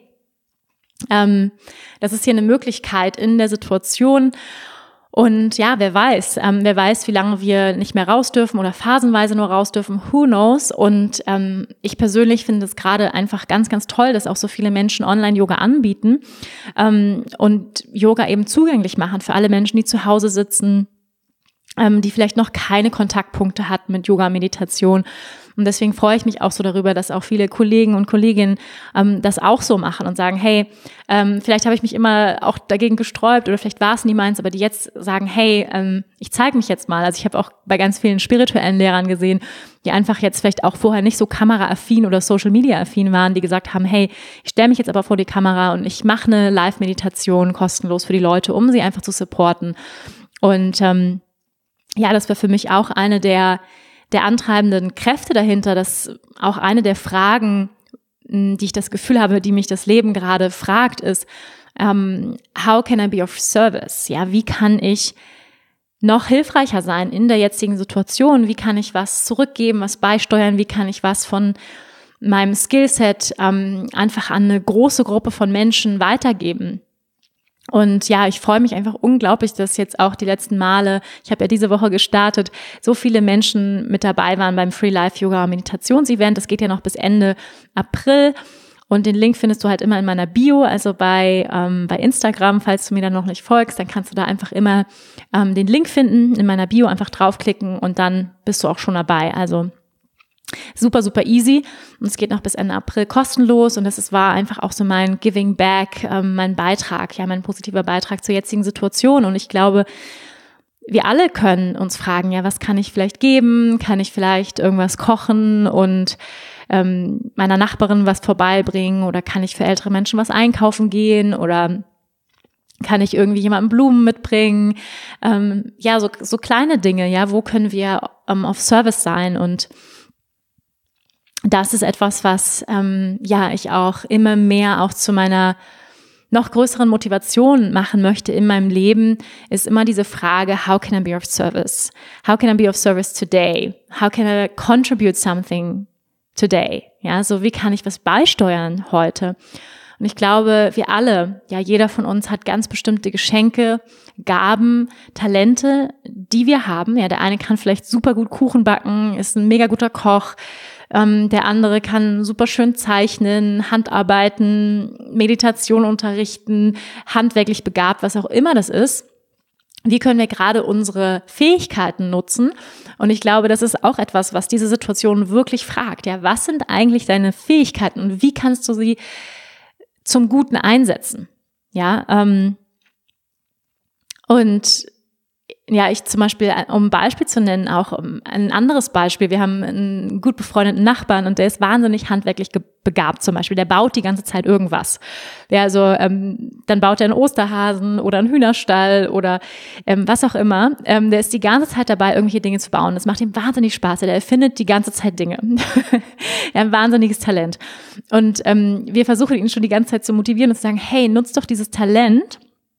das ist hier eine Möglichkeit in der Situation. Und ja, wer weiß, wie lange wir nicht mehr raus dürfen oder phasenweise nur raus dürfen, who knows. Und ich persönlich finde es gerade einfach ganz, ganz toll, dass auch so viele Menschen Online-Yoga anbieten und Yoga eben zugänglich machen für alle Menschen, die zu Hause sitzen, die vielleicht noch keine Kontaktpunkte hatten mit Yoga-Meditation. Und deswegen freue ich mich auch so darüber, dass auch viele Kollegen und Kolleginnen das auch so machen und sagen, hey, vielleicht habe ich mich immer auch dagegen gesträubt oder vielleicht war es nie meins, aber die jetzt sagen, hey, ich zeige mich jetzt mal. Also ich habe auch bei ganz vielen spirituellen Lehrern gesehen, die einfach jetzt vielleicht auch vorher nicht so kameraaffin oder Social-Media-affin waren, die gesagt haben, hey, ich stelle mich jetzt aber vor die Kamera und ich mache eine Live-Meditation kostenlos für die Leute, um sie einfach zu supporten. Und das war für mich auch eine der antreibenden Kräfte dahinter, dass auch eine der Fragen, die ich das Gefühl habe, die mich das Leben gerade fragt, ist, how can I be of service? Ja, wie kann ich noch hilfreicher sein in der jetzigen Situation? Wie kann ich was zurückgeben, was beisteuern? Wie kann ich was von meinem Skillset einfach an eine große Gruppe von Menschen weitergeben? Und ja, ich freue mich einfach unglaublich, dass jetzt auch die letzten Male, ich habe ja diese Woche gestartet, so viele Menschen mit dabei waren beim Free Life Yoga Meditationsevent. Das geht ja noch bis Ende April und den Link findest du halt immer in meiner Bio, also bei Instagram, falls du mir da noch nicht folgst, dann kannst du da einfach immer den Link finden, in meiner Bio einfach draufklicken und dann bist du auch schon dabei. Also super, super easy und es geht noch bis Ende April kostenlos und war einfach auch so mein Giving Back, mein Beitrag, ja, mein positiver Beitrag zur jetzigen Situation und ich glaube, wir alle können uns fragen, ja, was kann ich vielleicht geben? Kann ich vielleicht irgendwas kochen und meiner Nachbarin was vorbeibringen oder kann ich für ältere Menschen was einkaufen gehen oder kann ich irgendwie jemandem Blumen mitbringen? So kleine Dinge, ja, wo können wir auf Service sein und das ist etwas, was ich auch immer mehr auch zu meiner noch größeren Motivation machen möchte in meinem Leben, ist immer diese Frage, how can I be of service? How can I be of service today? How can I contribute something today? Ja, so wie kann ich was beisteuern heute? Und ich glaube, wir alle, ja, jeder von uns hat ganz bestimmte Geschenke, Gaben, Talente, die wir haben. Ja, der eine kann vielleicht super gut Kuchen backen, ist ein mega guter Koch. Der andere kann super schön zeichnen, Handarbeiten, Meditation unterrichten, handwerklich begabt, was auch immer das ist. wie können wir gerade unsere Fähigkeiten nutzen? Und ich glaube, das ist auch etwas, was diese Situation wirklich fragt. Ja, was sind eigentlich deine Fähigkeiten und wie kannst du sie zum Guten einsetzen? Ja, und ja, ich zum Beispiel, um ein Beispiel zu nennen, auch ein anderes Beispiel. Wir haben einen gut befreundeten Nachbarn und der ist wahnsinnig handwerklich begabt zum Beispiel. Der baut die ganze Zeit irgendwas. Ja, also dann baut er einen Osterhasen oder einen Hühnerstall oder was auch immer. Der ist die ganze Zeit dabei, irgendwelche Dinge zu bauen. Das macht ihm wahnsinnig Spaß. Der erfindet die ganze Zeit Dinge. Er hat ein wahnsinniges Talent. Und wir versuchen ihn schon die ganze Zeit zu motivieren und zu sagen, hey, nutzt doch dieses Talent,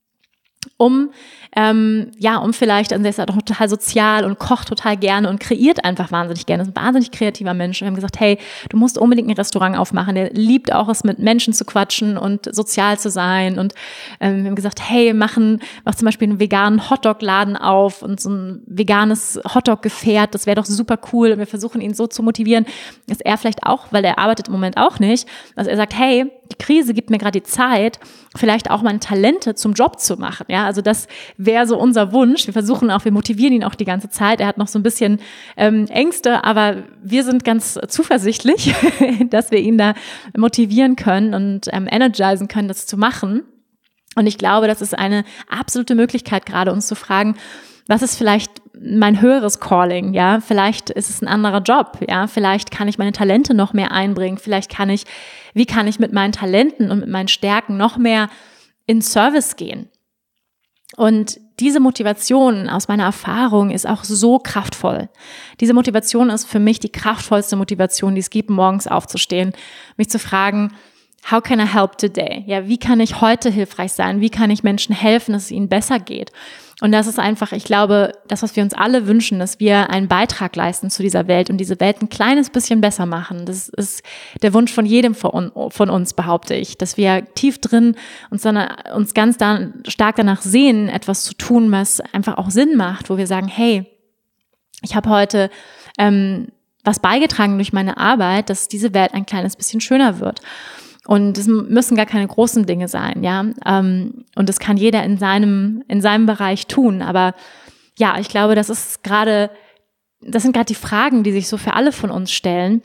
um vielleicht, also der ist ja doch total sozial und kocht total gerne und kreiert einfach wahnsinnig gerne. Das ist ein wahnsinnig kreativer Mensch. Wir haben gesagt, hey, du musst unbedingt ein Restaurant aufmachen. Der liebt auch es, mit Menschen zu quatschen und sozial zu sein. Und wir haben gesagt, hey, mach zum Beispiel einen veganen Hotdog-Laden auf und so ein veganes Hotdog-Gefährt. Das wäre doch super cool. Und wir versuchen ihn so zu motivieren, dass er vielleicht auch, weil er arbeitet im Moment auch nicht, dass er sagt, hey, die Krise gibt mir gerade die Zeit, vielleicht auch meine Talente zum Job zu machen. Ja, also das wäre so unser Wunsch. Wir motivieren ihn auch die ganze Zeit. Er hat noch so ein bisschen Ängste, aber wir sind ganz zuversichtlich, dass wir ihn da motivieren können und energisen können, das zu machen. Und ich glaube, das ist eine absolute Möglichkeit, gerade uns zu fragen, was ist vielleicht mein höheres Calling, ja? Vielleicht ist es ein anderer Job, ja? Vielleicht kann ich meine Talente noch mehr einbringen. Wie kann ich mit meinen Talenten und mit meinen Stärken noch mehr in Service gehen? Und diese Motivation aus meiner Erfahrung ist auch so kraftvoll. Diese Motivation ist für mich die kraftvollste Motivation, die es gibt, morgens aufzustehen, mich zu fragen, how can I help today? Ja, wie kann ich heute hilfreich sein? Wie kann ich Menschen helfen, dass es ihnen besser geht? Und das ist einfach, ich glaube, das, was wir uns alle wünschen, dass wir einen Beitrag leisten zu dieser Welt und diese Welt ein kleines bisschen besser machen. Das ist der Wunsch von jedem von uns, behaupte ich, dass wir tief drin uns ganz stark danach sehen, etwas zu tun, was einfach auch Sinn macht, wo wir sagen, hey, ich habe heute was beigetragen durch meine Arbeit, dass diese Welt ein kleines bisschen schöner wird. Und es müssen gar keine großen Dinge sein, ja. Und das kann jeder in seinem Bereich tun. Aber ja, ich glaube, das sind gerade die Fragen, die sich so für alle von uns stellen.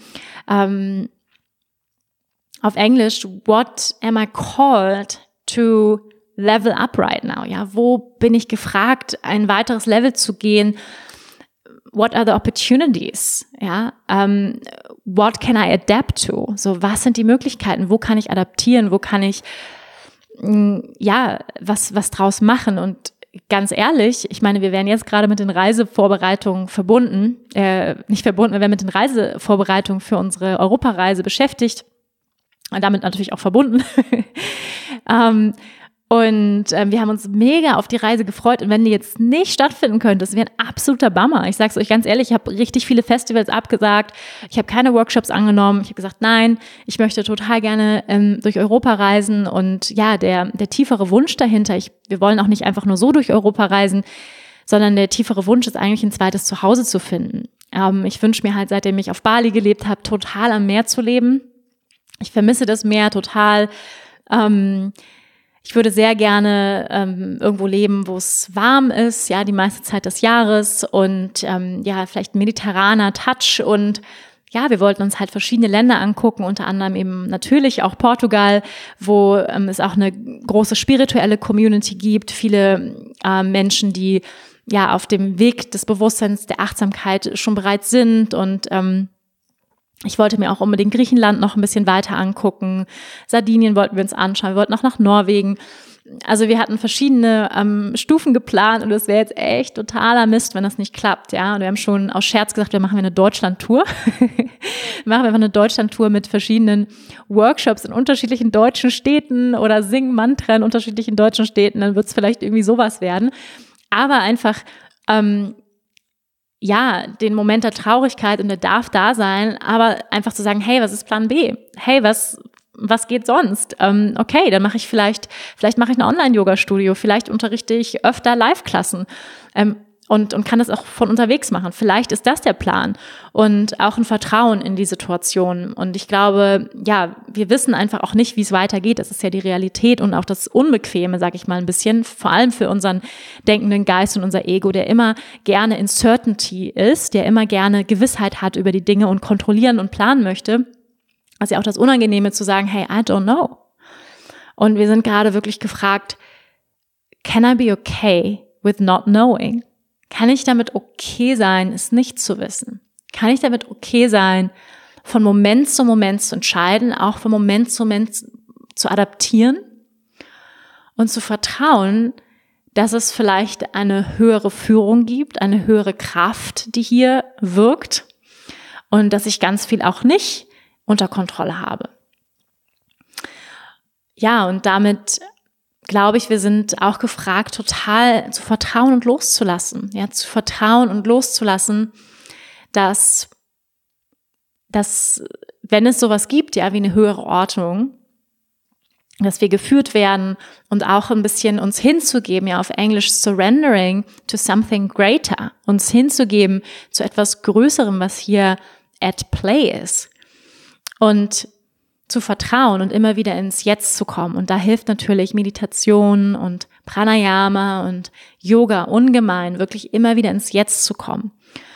Auf Englisch, what am I called to level up right now? Ja, wo bin ich gefragt, ein weiteres Level zu gehen? What are the opportunities? Ja, what can I adapt to? So, was sind die Möglichkeiten? Wo kann ich adaptieren? Wo kann ich, was draus machen? Und ganz ehrlich, ich meine, wir werden jetzt gerade mit den Reisevorbereitungen wir werden mit den Reisevorbereitungen für unsere Europareise beschäftigt. Und damit natürlich auch verbunden. Und wir haben uns mega auf die Reise gefreut. Und wenn die jetzt nicht stattfinden könnte, das wäre ein absoluter Bummer. Ich sage es euch ganz ehrlich, ich habe richtig viele Festivals abgesagt. Ich habe keine Workshops angenommen. Ich habe gesagt, nein, ich möchte total gerne durch Europa reisen. Und ja, der tiefere Wunsch dahinter, wir wollen auch nicht einfach nur so durch Europa reisen, sondern der tiefere Wunsch ist eigentlich, ein zweites Zuhause zu finden. Ich wünsche mir halt, seitdem ich auf Bali gelebt habe, total am Meer zu leben. Ich vermisse das Meer total. Ich würde sehr gerne irgendwo leben, wo es warm ist, ja, die meiste Zeit des Jahres und vielleicht ein mediterraner Touch und ja, wir wollten uns halt verschiedene Länder angucken, unter anderem eben natürlich auch Portugal, wo es auch eine große spirituelle Community gibt, viele Menschen, die ja auf dem Weg des Bewusstseins, der Achtsamkeit schon bereits sind und ich wollte mir auch unbedingt Griechenland noch ein bisschen weiter angucken. Sardinien wollten wir uns anschauen. Wir wollten auch nach Norwegen. Also wir hatten verschiedene Stufen geplant und es wäre jetzt echt totaler Mist, wenn das nicht klappt. Ja, und wir haben schon aus Scherz gesagt, wir machen eine Deutschland-Tour. Wir machen einfach eine Deutschland-Tour mit verschiedenen Workshops in unterschiedlichen deutschen Städten oder singen Mantra in unterschiedlichen deutschen Städten. Dann wird es vielleicht irgendwie sowas werden. Aber einfach den Moment der Traurigkeit und der darf da sein, aber einfach zu sagen, hey, was ist Plan B? Hey, was geht sonst? Okay, dann mache ich vielleicht mache ich ein Online-Yoga-Studio, vielleicht unterrichte ich öfter Live-Klassen. und kann das auch von unterwegs machen. Vielleicht ist das der Plan und auch ein Vertrauen in die Situation. Und ich glaube, ja, wir wissen einfach auch nicht, wie es weitergeht. Das ist ja die Realität und auch das Unbequeme, sage ich mal ein bisschen, vor allem für unseren denkenden Geist und unser Ego, der immer gerne in Certainty ist, der immer gerne Gewissheit hat über die Dinge und kontrollieren und planen möchte. Also ja auch das Unangenehme zu sagen, hey, I don't know. Und wir sind gerade wirklich gefragt, can I be okay with not knowing? Kann ich damit okay sein, es nicht zu wissen? Kann ich damit okay sein, von Moment zu Moment zu entscheiden, auch von Moment zu Moment zu adaptieren und zu vertrauen, dass es vielleicht eine höhere Führung gibt, eine höhere Kraft, die hier wirkt und dass ich ganz viel auch nicht unter Kontrolle habe. Ja, und damit glaube ich, wir sind auch gefragt, total zu vertrauen und loszulassen. Ja, zu vertrauen und loszulassen, dass wenn es sowas gibt, ja, wie eine höhere Ordnung, dass wir geführt werden und auch ein bisschen uns hinzugeben, ja, auf Englisch surrendering to something greater, uns hinzugeben zu etwas Größerem, was hier at play ist. Und zu vertrauen und immer wieder ins Jetzt zu kommen. Und da hilft natürlich Meditation und Pranayama und Yoga ungemein, wirklich immer wieder ins Jetzt zu kommen.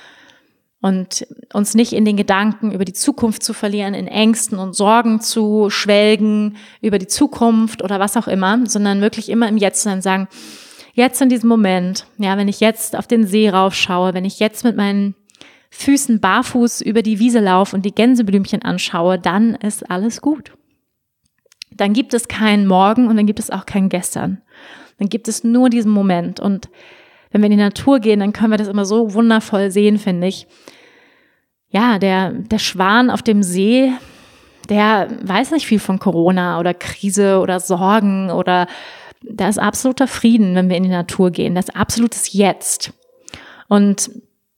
Und uns nicht in den Gedanken über die Zukunft zu verlieren, in Ängsten und Sorgen zu schwelgen über die Zukunft oder was auch immer, sondern wirklich immer im Jetzt sein, sagen, jetzt in diesem Moment, ja, wenn ich jetzt auf den See raufschaue, wenn ich jetzt mit meinen Füßen barfuß über die Wiese laufe und die Gänseblümchen anschaue, dann ist alles gut. Dann gibt es keinen Morgen und dann gibt es auch kein Gestern. Dann gibt es nur diesen Moment. Und wenn wir in die Natur gehen, dann können wir das immer so wundervoll sehen, finde ich. Ja, der Schwan auf dem See, der weiß nicht viel von Corona oder Krise oder Sorgen oder da ist absoluter Frieden, wenn wir in die Natur gehen. Das ist absolutes Jetzt. Und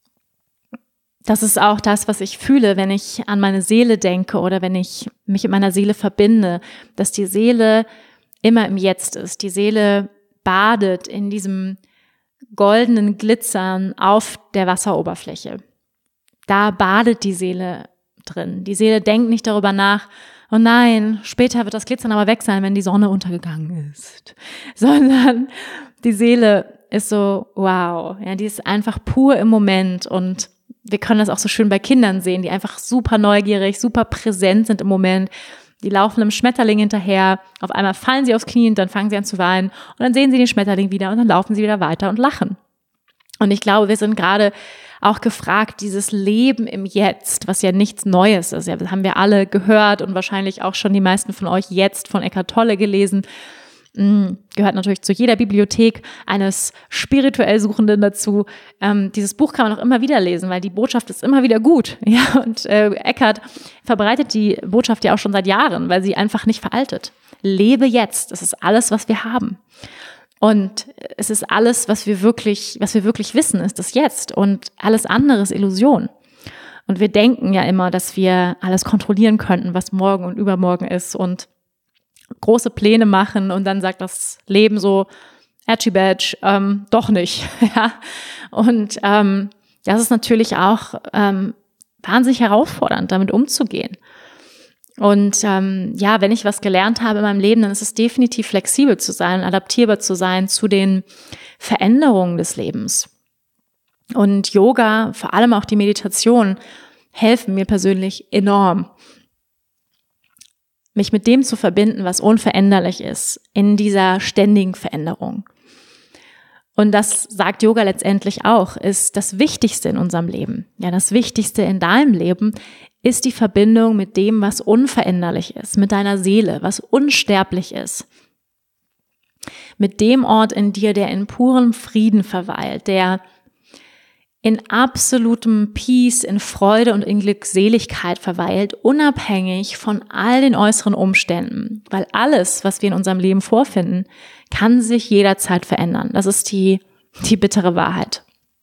das ist auch das, was ich fühle, wenn ich an meine Seele denke oder wenn ich mich mit meiner Seele verbinde, dass die Seele immer im Jetzt ist. Die Seele badet in diesem goldenen Glitzern auf der Wasseroberfläche. Da badet die Seele drin. Die Seele denkt nicht darüber nach, oh nein, später wird das Glitzern aber weg sein, wenn die Sonne untergegangen ist. Sondern die Seele ist so, wow, ja, die ist einfach pur im Moment und wir können das auch so schön bei Kindern sehen, die einfach super neugierig, super präsent sind im Moment. Die laufen einem Schmetterling hinterher, auf einmal fallen sie aufs Knie und dann fangen sie an zu weinen und dann sehen sie den Schmetterling wieder und dann laufen sie wieder weiter und lachen. Und ich glaube, wir sind gerade auch gefragt, dieses Leben im Jetzt, was ja nichts Neues ist, ja, das haben wir alle gehört und wahrscheinlich auch schon die meisten von euch jetzt von Eckhart Tolle gelesen, gehört natürlich zu jeder Bibliothek eines spirituell Suchenden dazu. Dieses Buch kann man auch immer wieder lesen, weil die Botschaft ist immer wieder gut. Ja, und Eckhart verbreitet die Botschaft ja auch schon seit Jahren, weil sie einfach nicht veraltet. Lebe jetzt, das ist alles, was wir haben. Und es ist alles, was wir wirklich wissen, ist das Jetzt. Und alles andere ist Illusion. Und wir denken ja immer, dass wir alles kontrollieren könnten, was morgen und übermorgen ist und große Pläne machen und dann sagt das Leben so, Badge, doch nicht. Ja? Und das ist natürlich auch wahnsinnig herausfordernd, damit umzugehen. Und ja, wenn ich was gelernt habe in meinem Leben, dann ist es definitiv flexibel zu sein, adaptierbar zu sein zu den Veränderungen des Lebens. Und Yoga, vor allem auch die Meditation, helfen mir persönlich enorm, mich mit dem zu verbinden, was unveränderlich ist, in dieser ständigen Veränderung. Und das sagt Yoga letztendlich auch, ist das Wichtigste in unserem Leben. Ja, das Wichtigste in deinem Leben ist die Verbindung mit dem, was unveränderlich ist, mit deiner Seele, was unsterblich ist. Mit dem Ort in dir, der in purem Frieden verweilt, der in absolutem Peace, in Freude und in Glückseligkeit verweilt, unabhängig von all den äußeren Umständen. Weil alles, was wir in unserem Leben vorfinden, kann sich jederzeit verändern. Das ist die bittere Wahrheit.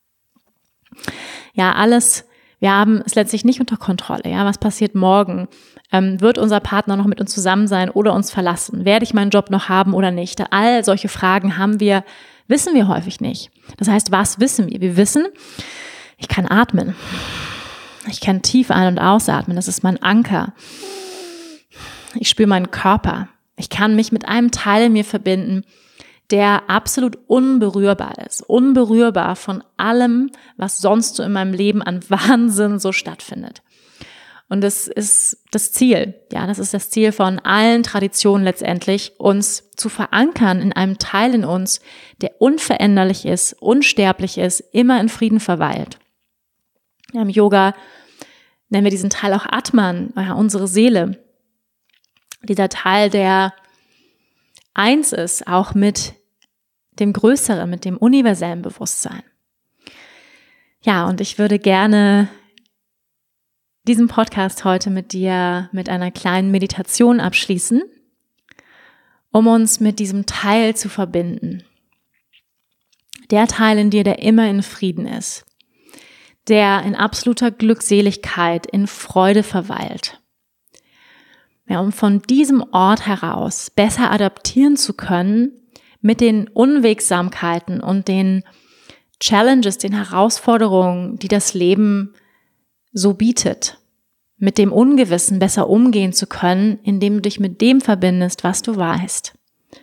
Ja, alles, wir haben es letztlich nicht unter Kontrolle. Ja, was passiert morgen? Wird unser Partner noch mit uns zusammen sein oder uns verlassen? Werde ich meinen Job noch haben oder nicht? All solche Fragen haben wir wissen wir häufig nicht. Das heißt, was wissen wir? Wir wissen, ich kann atmen. Ich kann tief ein- und ausatmen. Das ist mein Anker. Ich spüre meinen Körper. Ich kann mich mit einem Teil in mir verbinden, der absolut unberührbar ist. Unberührbar von allem, was sonst so in meinem Leben an Wahnsinn so stattfindet. Und das ist das Ziel. Ja, das ist das Ziel von allen Traditionen letztendlich, uns zu verankern in einem Teil in uns, der unveränderlich ist, unsterblich ist, immer in Frieden verweilt. Ja, im Yoga nennen wir diesen Teil auch Atman, unsere Seele. Dieser Teil, der eins ist, auch mit dem Größeren, mit dem universellen Bewusstsein. Ja, und ich würde gerne diesen Podcast heute mit dir mit einer kleinen Meditation abschließen, um uns mit diesem Teil zu verbinden. Der Teil in dir, der immer in Frieden ist, der in absoluter Glückseligkeit, in Freude verweilt. Ja, um von diesem Ort heraus besser adaptieren zu können mit den Unwegsamkeiten und den Challenges, den Herausforderungen, die das Leben so bietet, mit dem Ungewissen besser umgehen zu können, indem du dich mit dem verbindest, was du weißt.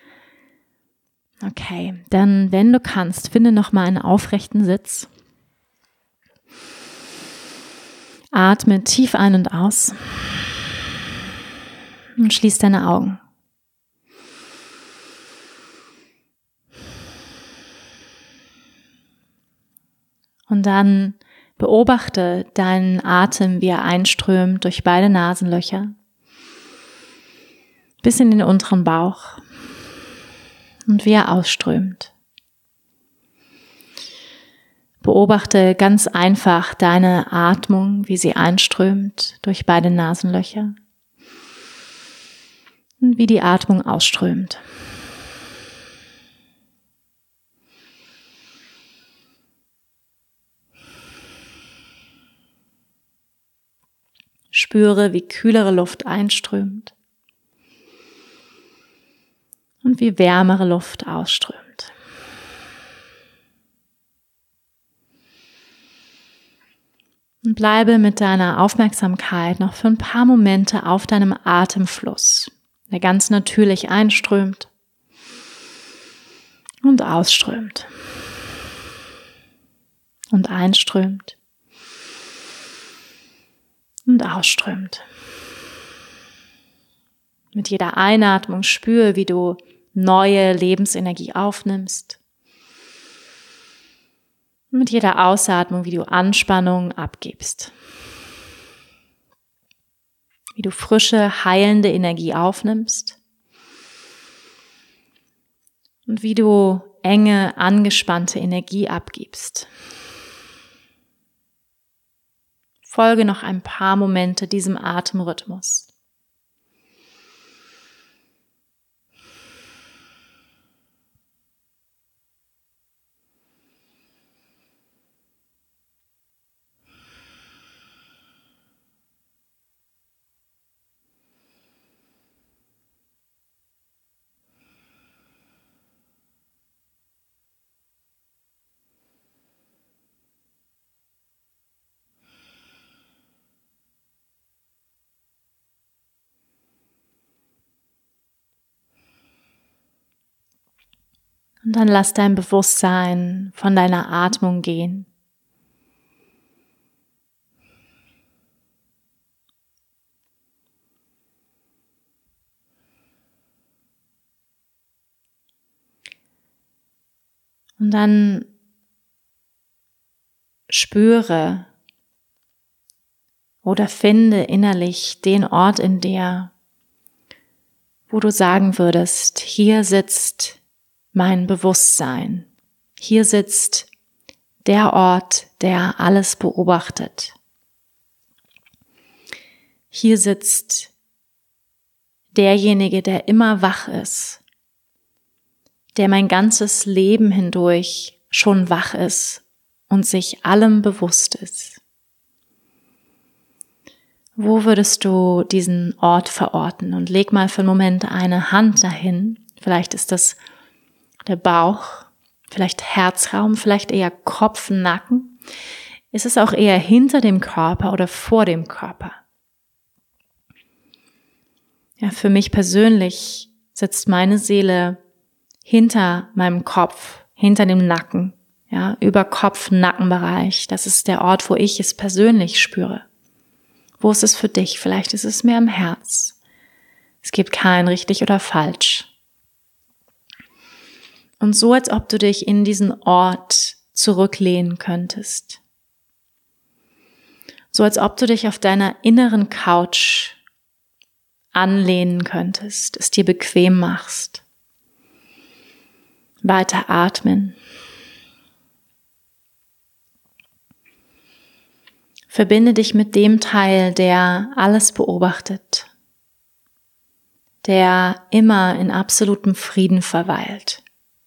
Okay, dann, wenn du kannst, finde nochmal einen aufrechten Sitz. Atme tief ein und aus und schließ deine Augen. Und dann beobachte deinen Atem, wie er einströmt durch beide Nasenlöcher bis in den unteren Bauch und wie er ausströmt. Beobachte ganz einfach deine Atmung, wie sie einströmt durch beide Nasenlöcher und wie die Atmung ausströmt. Spüre, wie kühlere Luft einströmt und wie wärmere Luft ausströmt. Und bleibe mit deiner Aufmerksamkeit noch für ein paar Momente auf deinem Atemfluss, der ganz natürlich einströmt und ausströmt und einströmt und ausströmt. Mit jeder Einatmung spüre, wie du neue Lebensenergie aufnimmst. Mit jeder Ausatmung, wie du Anspannung abgibst. Wie du frische, heilende Energie aufnimmst. Und wie du enge, angespannte Energie abgibst. Folge noch ein paar Momente diesem Atemrhythmus. Und dann lass dein Bewusstsein von deiner Atmung gehen. Und dann spüre oder finde innerlich den Ort in dir, wo du sagen würdest, hier sitzt mein Bewusstsein. Hier sitzt der Ort, der alles beobachtet. Hier sitzt derjenige, der immer wach ist, der mein ganzes Leben hindurch schon wach ist und sich allem bewusst ist. Wo würdest du diesen Ort verorten? Und leg mal für einen Moment eine Hand dahin. Vielleicht ist das der Bauch, vielleicht Herzraum, vielleicht eher Kopf, Nacken? Ist es auch eher hinter dem Körper oder vor dem Körper? Ja, für mich persönlich sitzt meine Seele hinter meinem Kopf, hinter dem Nacken, ja, über Kopf-Nackenbereich. Das ist der Ort, wo ich es persönlich spüre. Wo ist es für dich? Vielleicht ist es mehr im Herz. Es gibt kein richtig oder falsch. Und so, als ob du dich in diesen Ort zurücklehnen könntest. So, als ob du dich auf deiner inneren Couch anlehnen könntest, es dir bequem machst. Weiter atmen. Verbinde dich mit dem Teil, der alles beobachtet, der immer in absolutem Frieden verweilt.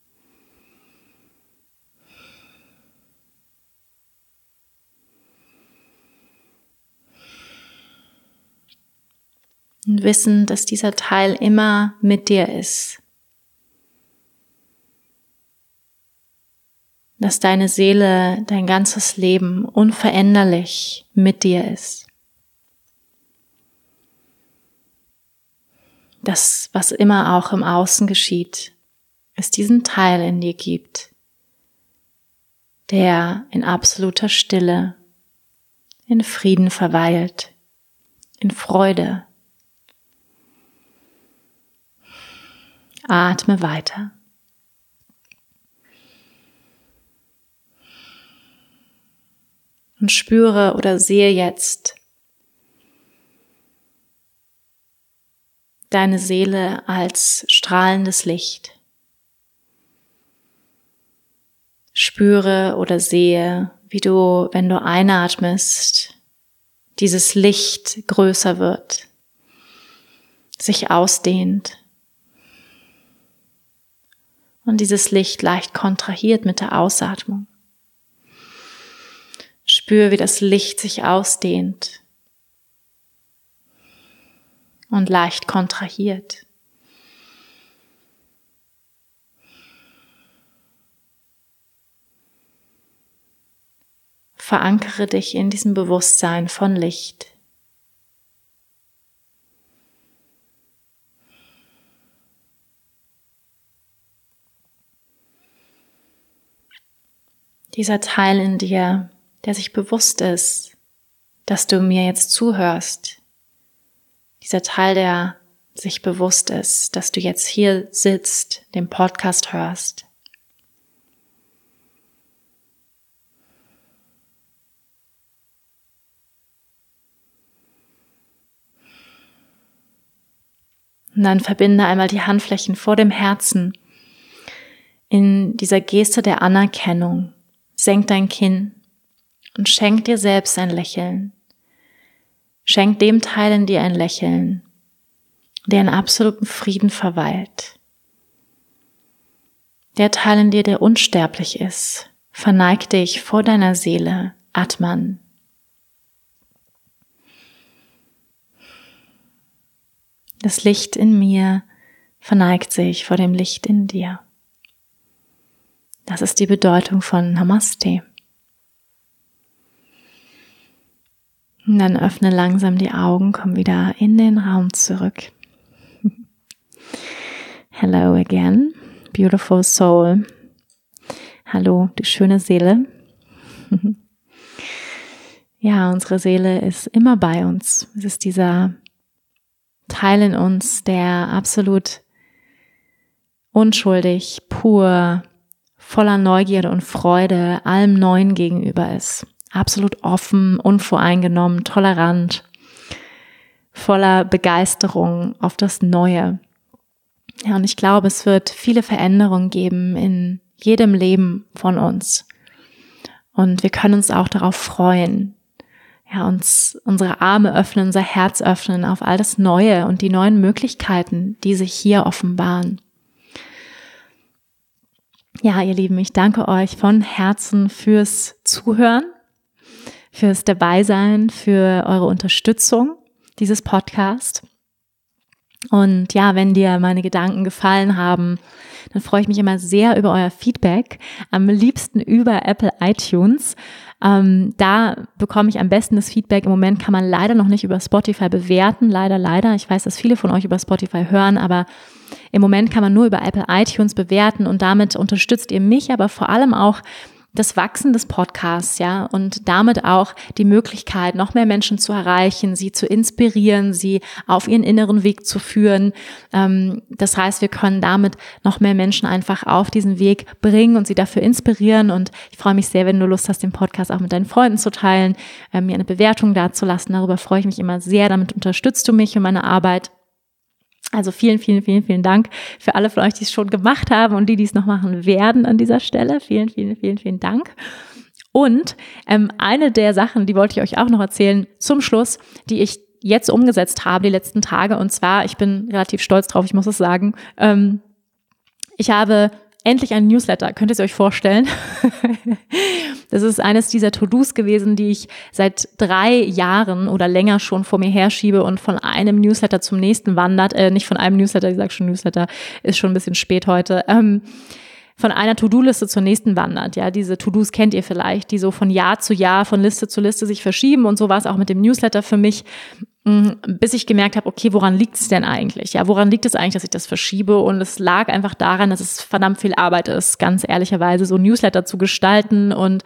Und wissen, dass dieser Teil immer mit dir ist. Dass deine Seele dein ganzes Leben unveränderlich mit dir ist. Das, was immer auch im Außen geschieht, es diesen Teil in dir gibt, der in absoluter Stille, in Frieden verweilt, in Freude. Atme weiter. Und spüre oder sehe jetzt deine Seele als strahlendes Licht. Spüre oder sehe, wie du, wenn du einatmest, dieses Licht größer wird, sich ausdehnt. Und dieses Licht leicht kontrahiert mit der Ausatmung. Spür, wie das Licht sich ausdehnt und leicht kontrahiert. Verankere dich in diesem Bewusstsein von Licht. Dieser Teil in dir, der sich bewusst ist, dass du mir jetzt zuhörst. Dieser Teil, der sich bewusst ist, dass du jetzt hier sitzt, den Podcast hörst. Und dann verbinde einmal die Handflächen vor dem Herzen in dieser Geste der Anerkennung. Senk dein Kinn und schenk dir selbst ein Lächeln. Schenk dem Teil in dir ein Lächeln, der in absolutem Frieden verweilt. Der Teil in dir, der unsterblich ist, verneig dich vor deiner Seele, Atman. Das Licht in mir verneigt sich vor dem Licht in dir. Das ist die Bedeutung von Namaste. Und dann öffne langsam die Augen, komm wieder in den Raum zurück. Hello again, beautiful soul. Hallo, du schöne Seele. Ja, unsere Seele ist immer bei uns. Es ist dieser Teil in uns, der absolut unschuldig, pur, voller Neugierde und Freude allem Neuen gegenüber ist. Absolut offen, unvoreingenommen, tolerant, voller Begeisterung auf das Neue. Ja, und ich glaube, es wird viele Veränderungen geben in jedem Leben von uns. Und wir können uns auch darauf freuen. Ja, uns unsere Arme öffnen, unser Herz öffnen auf all das Neue und die neuen Möglichkeiten, die sich hier offenbaren. Ja, ihr Lieben, ich danke euch von Herzen fürs Zuhören, fürs Dabeisein, für eure Unterstützung dieses Podcast. Und ja, wenn dir meine Gedanken gefallen haben, dann freue ich mich immer sehr über euer Feedback, am liebsten über Apple iTunes. Da bekomme ich am besten das Feedback. Im Moment kann man leider noch nicht über Spotify bewerten, leider. Ich weiß, dass viele von euch über Spotify hören, aber im Moment kann man nur über Apple iTunes bewerten und damit unterstützt ihr mich, aber vor allem auch das Wachsen des Podcasts, ja, und damit auch die Möglichkeit, noch mehr Menschen zu erreichen, sie zu inspirieren, sie auf ihren inneren Weg zu führen. Das heißt, wir können damit noch mehr Menschen einfach auf diesen Weg bringen und sie dafür inspirieren. Und ich freue mich sehr, wenn du Lust hast, den Podcast auch mit deinen Freunden zu teilen, mir eine Bewertung dazulassen. Darüber freue ich mich immer sehr. Damit unterstützt du mich und meine Arbeit. Also vielen Dank für alle von euch, die es schon gemacht haben und die es noch machen werden an dieser Stelle. Vielen Dank. Und eine der Sachen, die wollte ich euch auch noch erzählen zum Schluss, die ich jetzt umgesetzt habe die letzten Tage. Und zwar, ich bin relativ stolz drauf, ich muss es sagen, ich habe endlich einen Newsletter, könnt ihr es euch vorstellen? Das ist eines dieser To-Dos gewesen, die ich seit 3 Jahren oder länger schon vor mir herschiebe und von einem Newsletter zum nächsten wandert. Nicht von einem Newsletter, ich sage schon Newsletter, ist schon ein bisschen spät heute. Von einer To-Do-Liste zur nächsten wandert. Ja, diese To-Dos kennt ihr vielleicht, die so von Jahr zu Jahr, von Liste zu Liste sich verschieben. Und so war es auch mit dem Newsletter für mich, bis ich gemerkt habe, okay, woran liegt es denn eigentlich? Ja, woran liegt es eigentlich, dass ich das verschiebe? Und es lag einfach daran, dass es verdammt viel Arbeit ist, ganz ehrlicherweise, so Newsletter zu gestalten und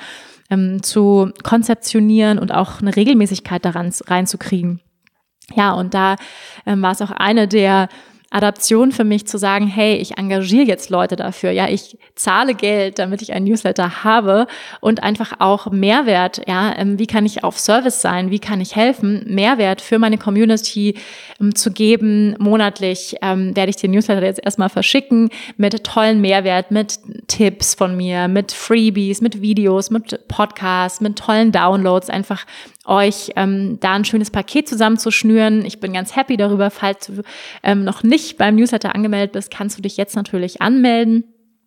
zu konzeptionieren und auch eine Regelmäßigkeit daran reinzukriegen. Ja, und da war es auch eine der Adaption für mich zu sagen, hey, ich engagiere jetzt Leute dafür, ja, ich zahle Geld, damit ich einen Newsletter habe und einfach auch Mehrwert, ja, wie kann ich auf Service sein, wie kann ich helfen, Mehrwert für meine Community zu geben. Monatlich werde ich den Newsletter jetzt erstmal verschicken mit tollen Mehrwert, mit Tipps von mir, mit Freebies, mit Videos, mit Podcasts, mit tollen Downloads, einfach euch da ein schönes Paket zusammenzuschnüren. Ich bin ganz happy darüber. Falls du noch nicht beim Newsletter angemeldet bist, kannst du dich jetzt natürlich anmelden.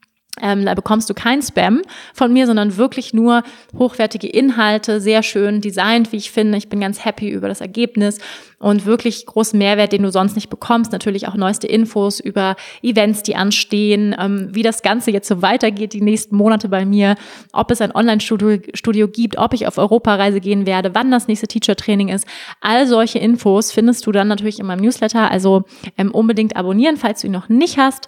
Da bekommst du kein Spam von mir, sondern wirklich nur hochwertige Inhalte, sehr schön designt, wie ich finde. Ich bin ganz happy über das Ergebnis und wirklich großen Mehrwert, den du sonst nicht bekommst. Natürlich auch neueste Infos über Events, die anstehen, wie das Ganze jetzt so weitergeht, die nächsten Monate bei mir, ob es ein Online-Studio gibt, ob ich auf Europareise gehen werde, wann das nächste Teacher-Training ist. All solche Infos findest du dann natürlich in meinem Newsletter, also unbedingt abonnieren, falls du ihn noch nicht hast.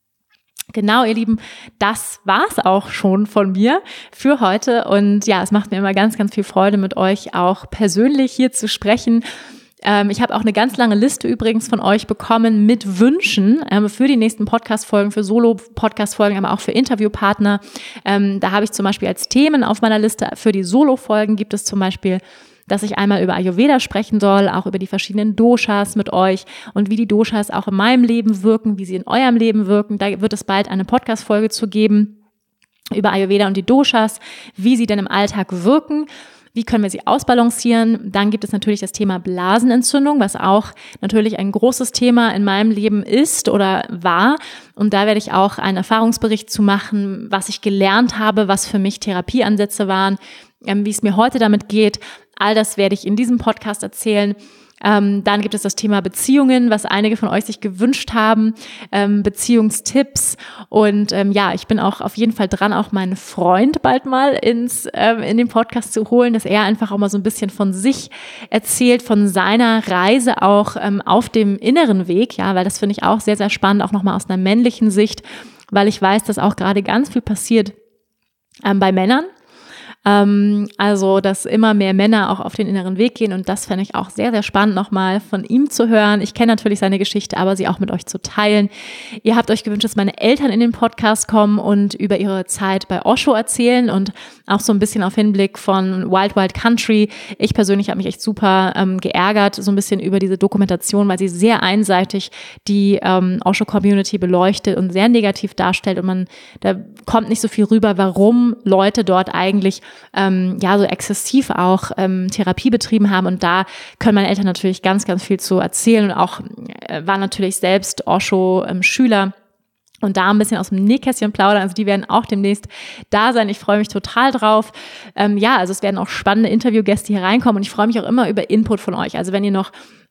Genau, ihr Lieben, das war's auch schon von mir für heute. Und ja, es macht mir immer ganz, ganz viel Freude, mit euch auch persönlich hier zu sprechen. Ich habe auch eine ganz lange Liste übrigens von euch bekommen mit Wünschen für die nächsten Podcast-Folgen, für Solo-Podcast-Folgen, aber auch für Interviewpartner. Da habe ich zum Beispiel als Themen auf meiner Liste für die Solo-Folgen gibt es zum Beispiel, dass ich einmal über Ayurveda sprechen soll, auch über die verschiedenen Doshas mit euch und wie die Doshas auch in meinem Leben wirken, wie sie in eurem Leben wirken. Da wird es bald eine Podcast-Folge zu geben über Ayurveda und die Doshas, wie sie denn im Alltag wirken. Wie können wir sie ausbalancieren? Dann gibt es natürlich das Thema Blasenentzündung, was auch natürlich ein großes Thema in meinem Leben ist oder war. Und da werde ich auch einen Erfahrungsbericht zu machen, was ich gelernt habe, was für mich Therapieansätze waren, wie es mir heute damit geht. All das werde ich in diesem Podcast erzählen. Dann gibt es das Thema Beziehungen, was einige von euch sich gewünscht haben, Beziehungstipps und ja, ich bin auch auf jeden Fall dran, auch meinen Freund bald mal in den Podcast zu holen, dass er einfach auch mal so ein bisschen von sich erzählt, von seiner Reise auch auf dem inneren Weg, ja, weil das finde ich auch sehr, sehr spannend, auch nochmal aus einer männlichen Sicht, weil ich weiß, dass auch gerade ganz viel passiert bei Männern. Also, dass immer mehr Männer auch auf den inneren Weg gehen und das fände ich auch sehr, sehr spannend, nochmal von ihm zu hören. Ich kenne natürlich seine Geschichte, aber sie auch mit euch zu teilen. Ihr habt euch gewünscht, dass meine Eltern in den Podcast kommen und über ihre Zeit bei Osho erzählen und auch so ein bisschen auf Hinblick von Wild Wild Country. Ich persönlich habe mich echt super geärgert, so ein bisschen über diese Dokumentation, weil sie sehr einseitig die Osho-Community beleuchtet und sehr negativ darstellt und da kommt nicht so viel rüber, warum Leute dort eigentlich ja so exzessiv auch Therapie betrieben haben und da können meine Eltern natürlich ganz, ganz viel zu erzählen und auch waren natürlich selbst Osho-Schüler und da ein bisschen aus dem Nähkästchen plaudern, also die werden auch demnächst da sein, ich freue mich total drauf. Ja, also es werden auch spannende Interviewgäste hier reinkommen und ich freue mich auch immer über Input von euch, also wenn ihr noch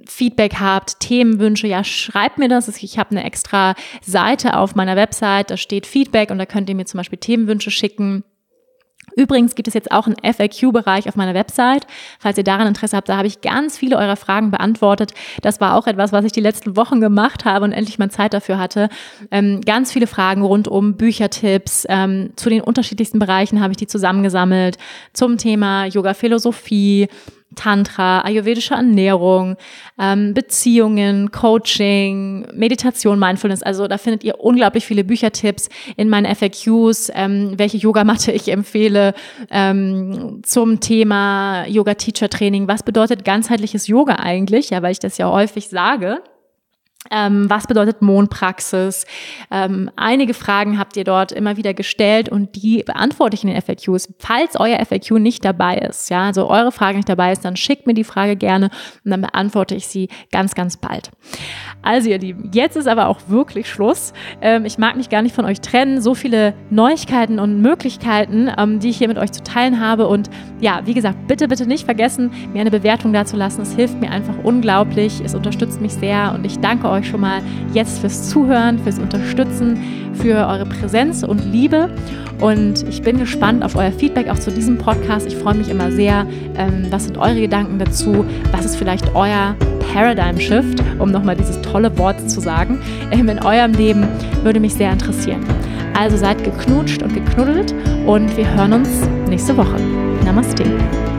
Feedback habt, Themenwünsche, ja, schreibt mir das. Ich habe eine extra Seite auf meiner Website, da steht Feedback und da könnt ihr mir zum Beispiel Themenwünsche schicken. Übrigens gibt es jetzt auch einen FAQ-Bereich auf meiner Website. Falls ihr daran Interesse habt, da habe ich ganz viele eurer Fragen beantwortet. Das war auch etwas, was ich die letzten Wochen gemacht habe und endlich mal Zeit dafür hatte. Ganz viele Fragen rund um Büchertipps. Zu den unterschiedlichsten Bereichen habe ich die zusammengesammelt. Zum Thema Yoga-Philosophie, Tantra, ayurvedische Ernährung, Beziehungen, Coaching, Meditation, Mindfulness. Also da findet ihr unglaublich viele Büchertipps in meinen FAQs, welche Yogamatte ich empfehle, zum Thema Yoga-Teacher-Training. Was bedeutet ganzheitliches Yoga eigentlich? Ja, weil ich das ja häufig sage. Was bedeutet Mondpraxis? Einige Fragen habt ihr dort immer wieder gestellt und die beantworte ich in den FAQs. Falls euer FAQ nicht dabei ist, ja, also eure Frage nicht dabei ist, dann schickt mir die Frage gerne und dann beantworte ich sie ganz, ganz bald. Also ihr Lieben, jetzt ist aber auch wirklich Schluss. Ich mag mich gar nicht von euch trennen. So viele Neuigkeiten und Möglichkeiten, die ich hier mit euch zu teilen habe und ja, wie gesagt, bitte, bitte nicht vergessen, mir eine Bewertung dazulassen. Es hilft mir einfach unglaublich. Es unterstützt mich sehr und ich danke euch schon mal jetzt fürs Zuhören, fürs Unterstützen, für eure Präsenz und Liebe und ich bin gespannt auf euer Feedback auch zu diesem Podcast. Ich freue mich immer sehr. Was sind eure Gedanken dazu? Was ist vielleicht euer Paradigm Shift, um nochmal dieses tolle Wort zu sagen, in eurem Leben? Würde mich sehr interessieren. Also seid geknutscht und geknuddelt und wir hören uns nächste Woche. Namaste.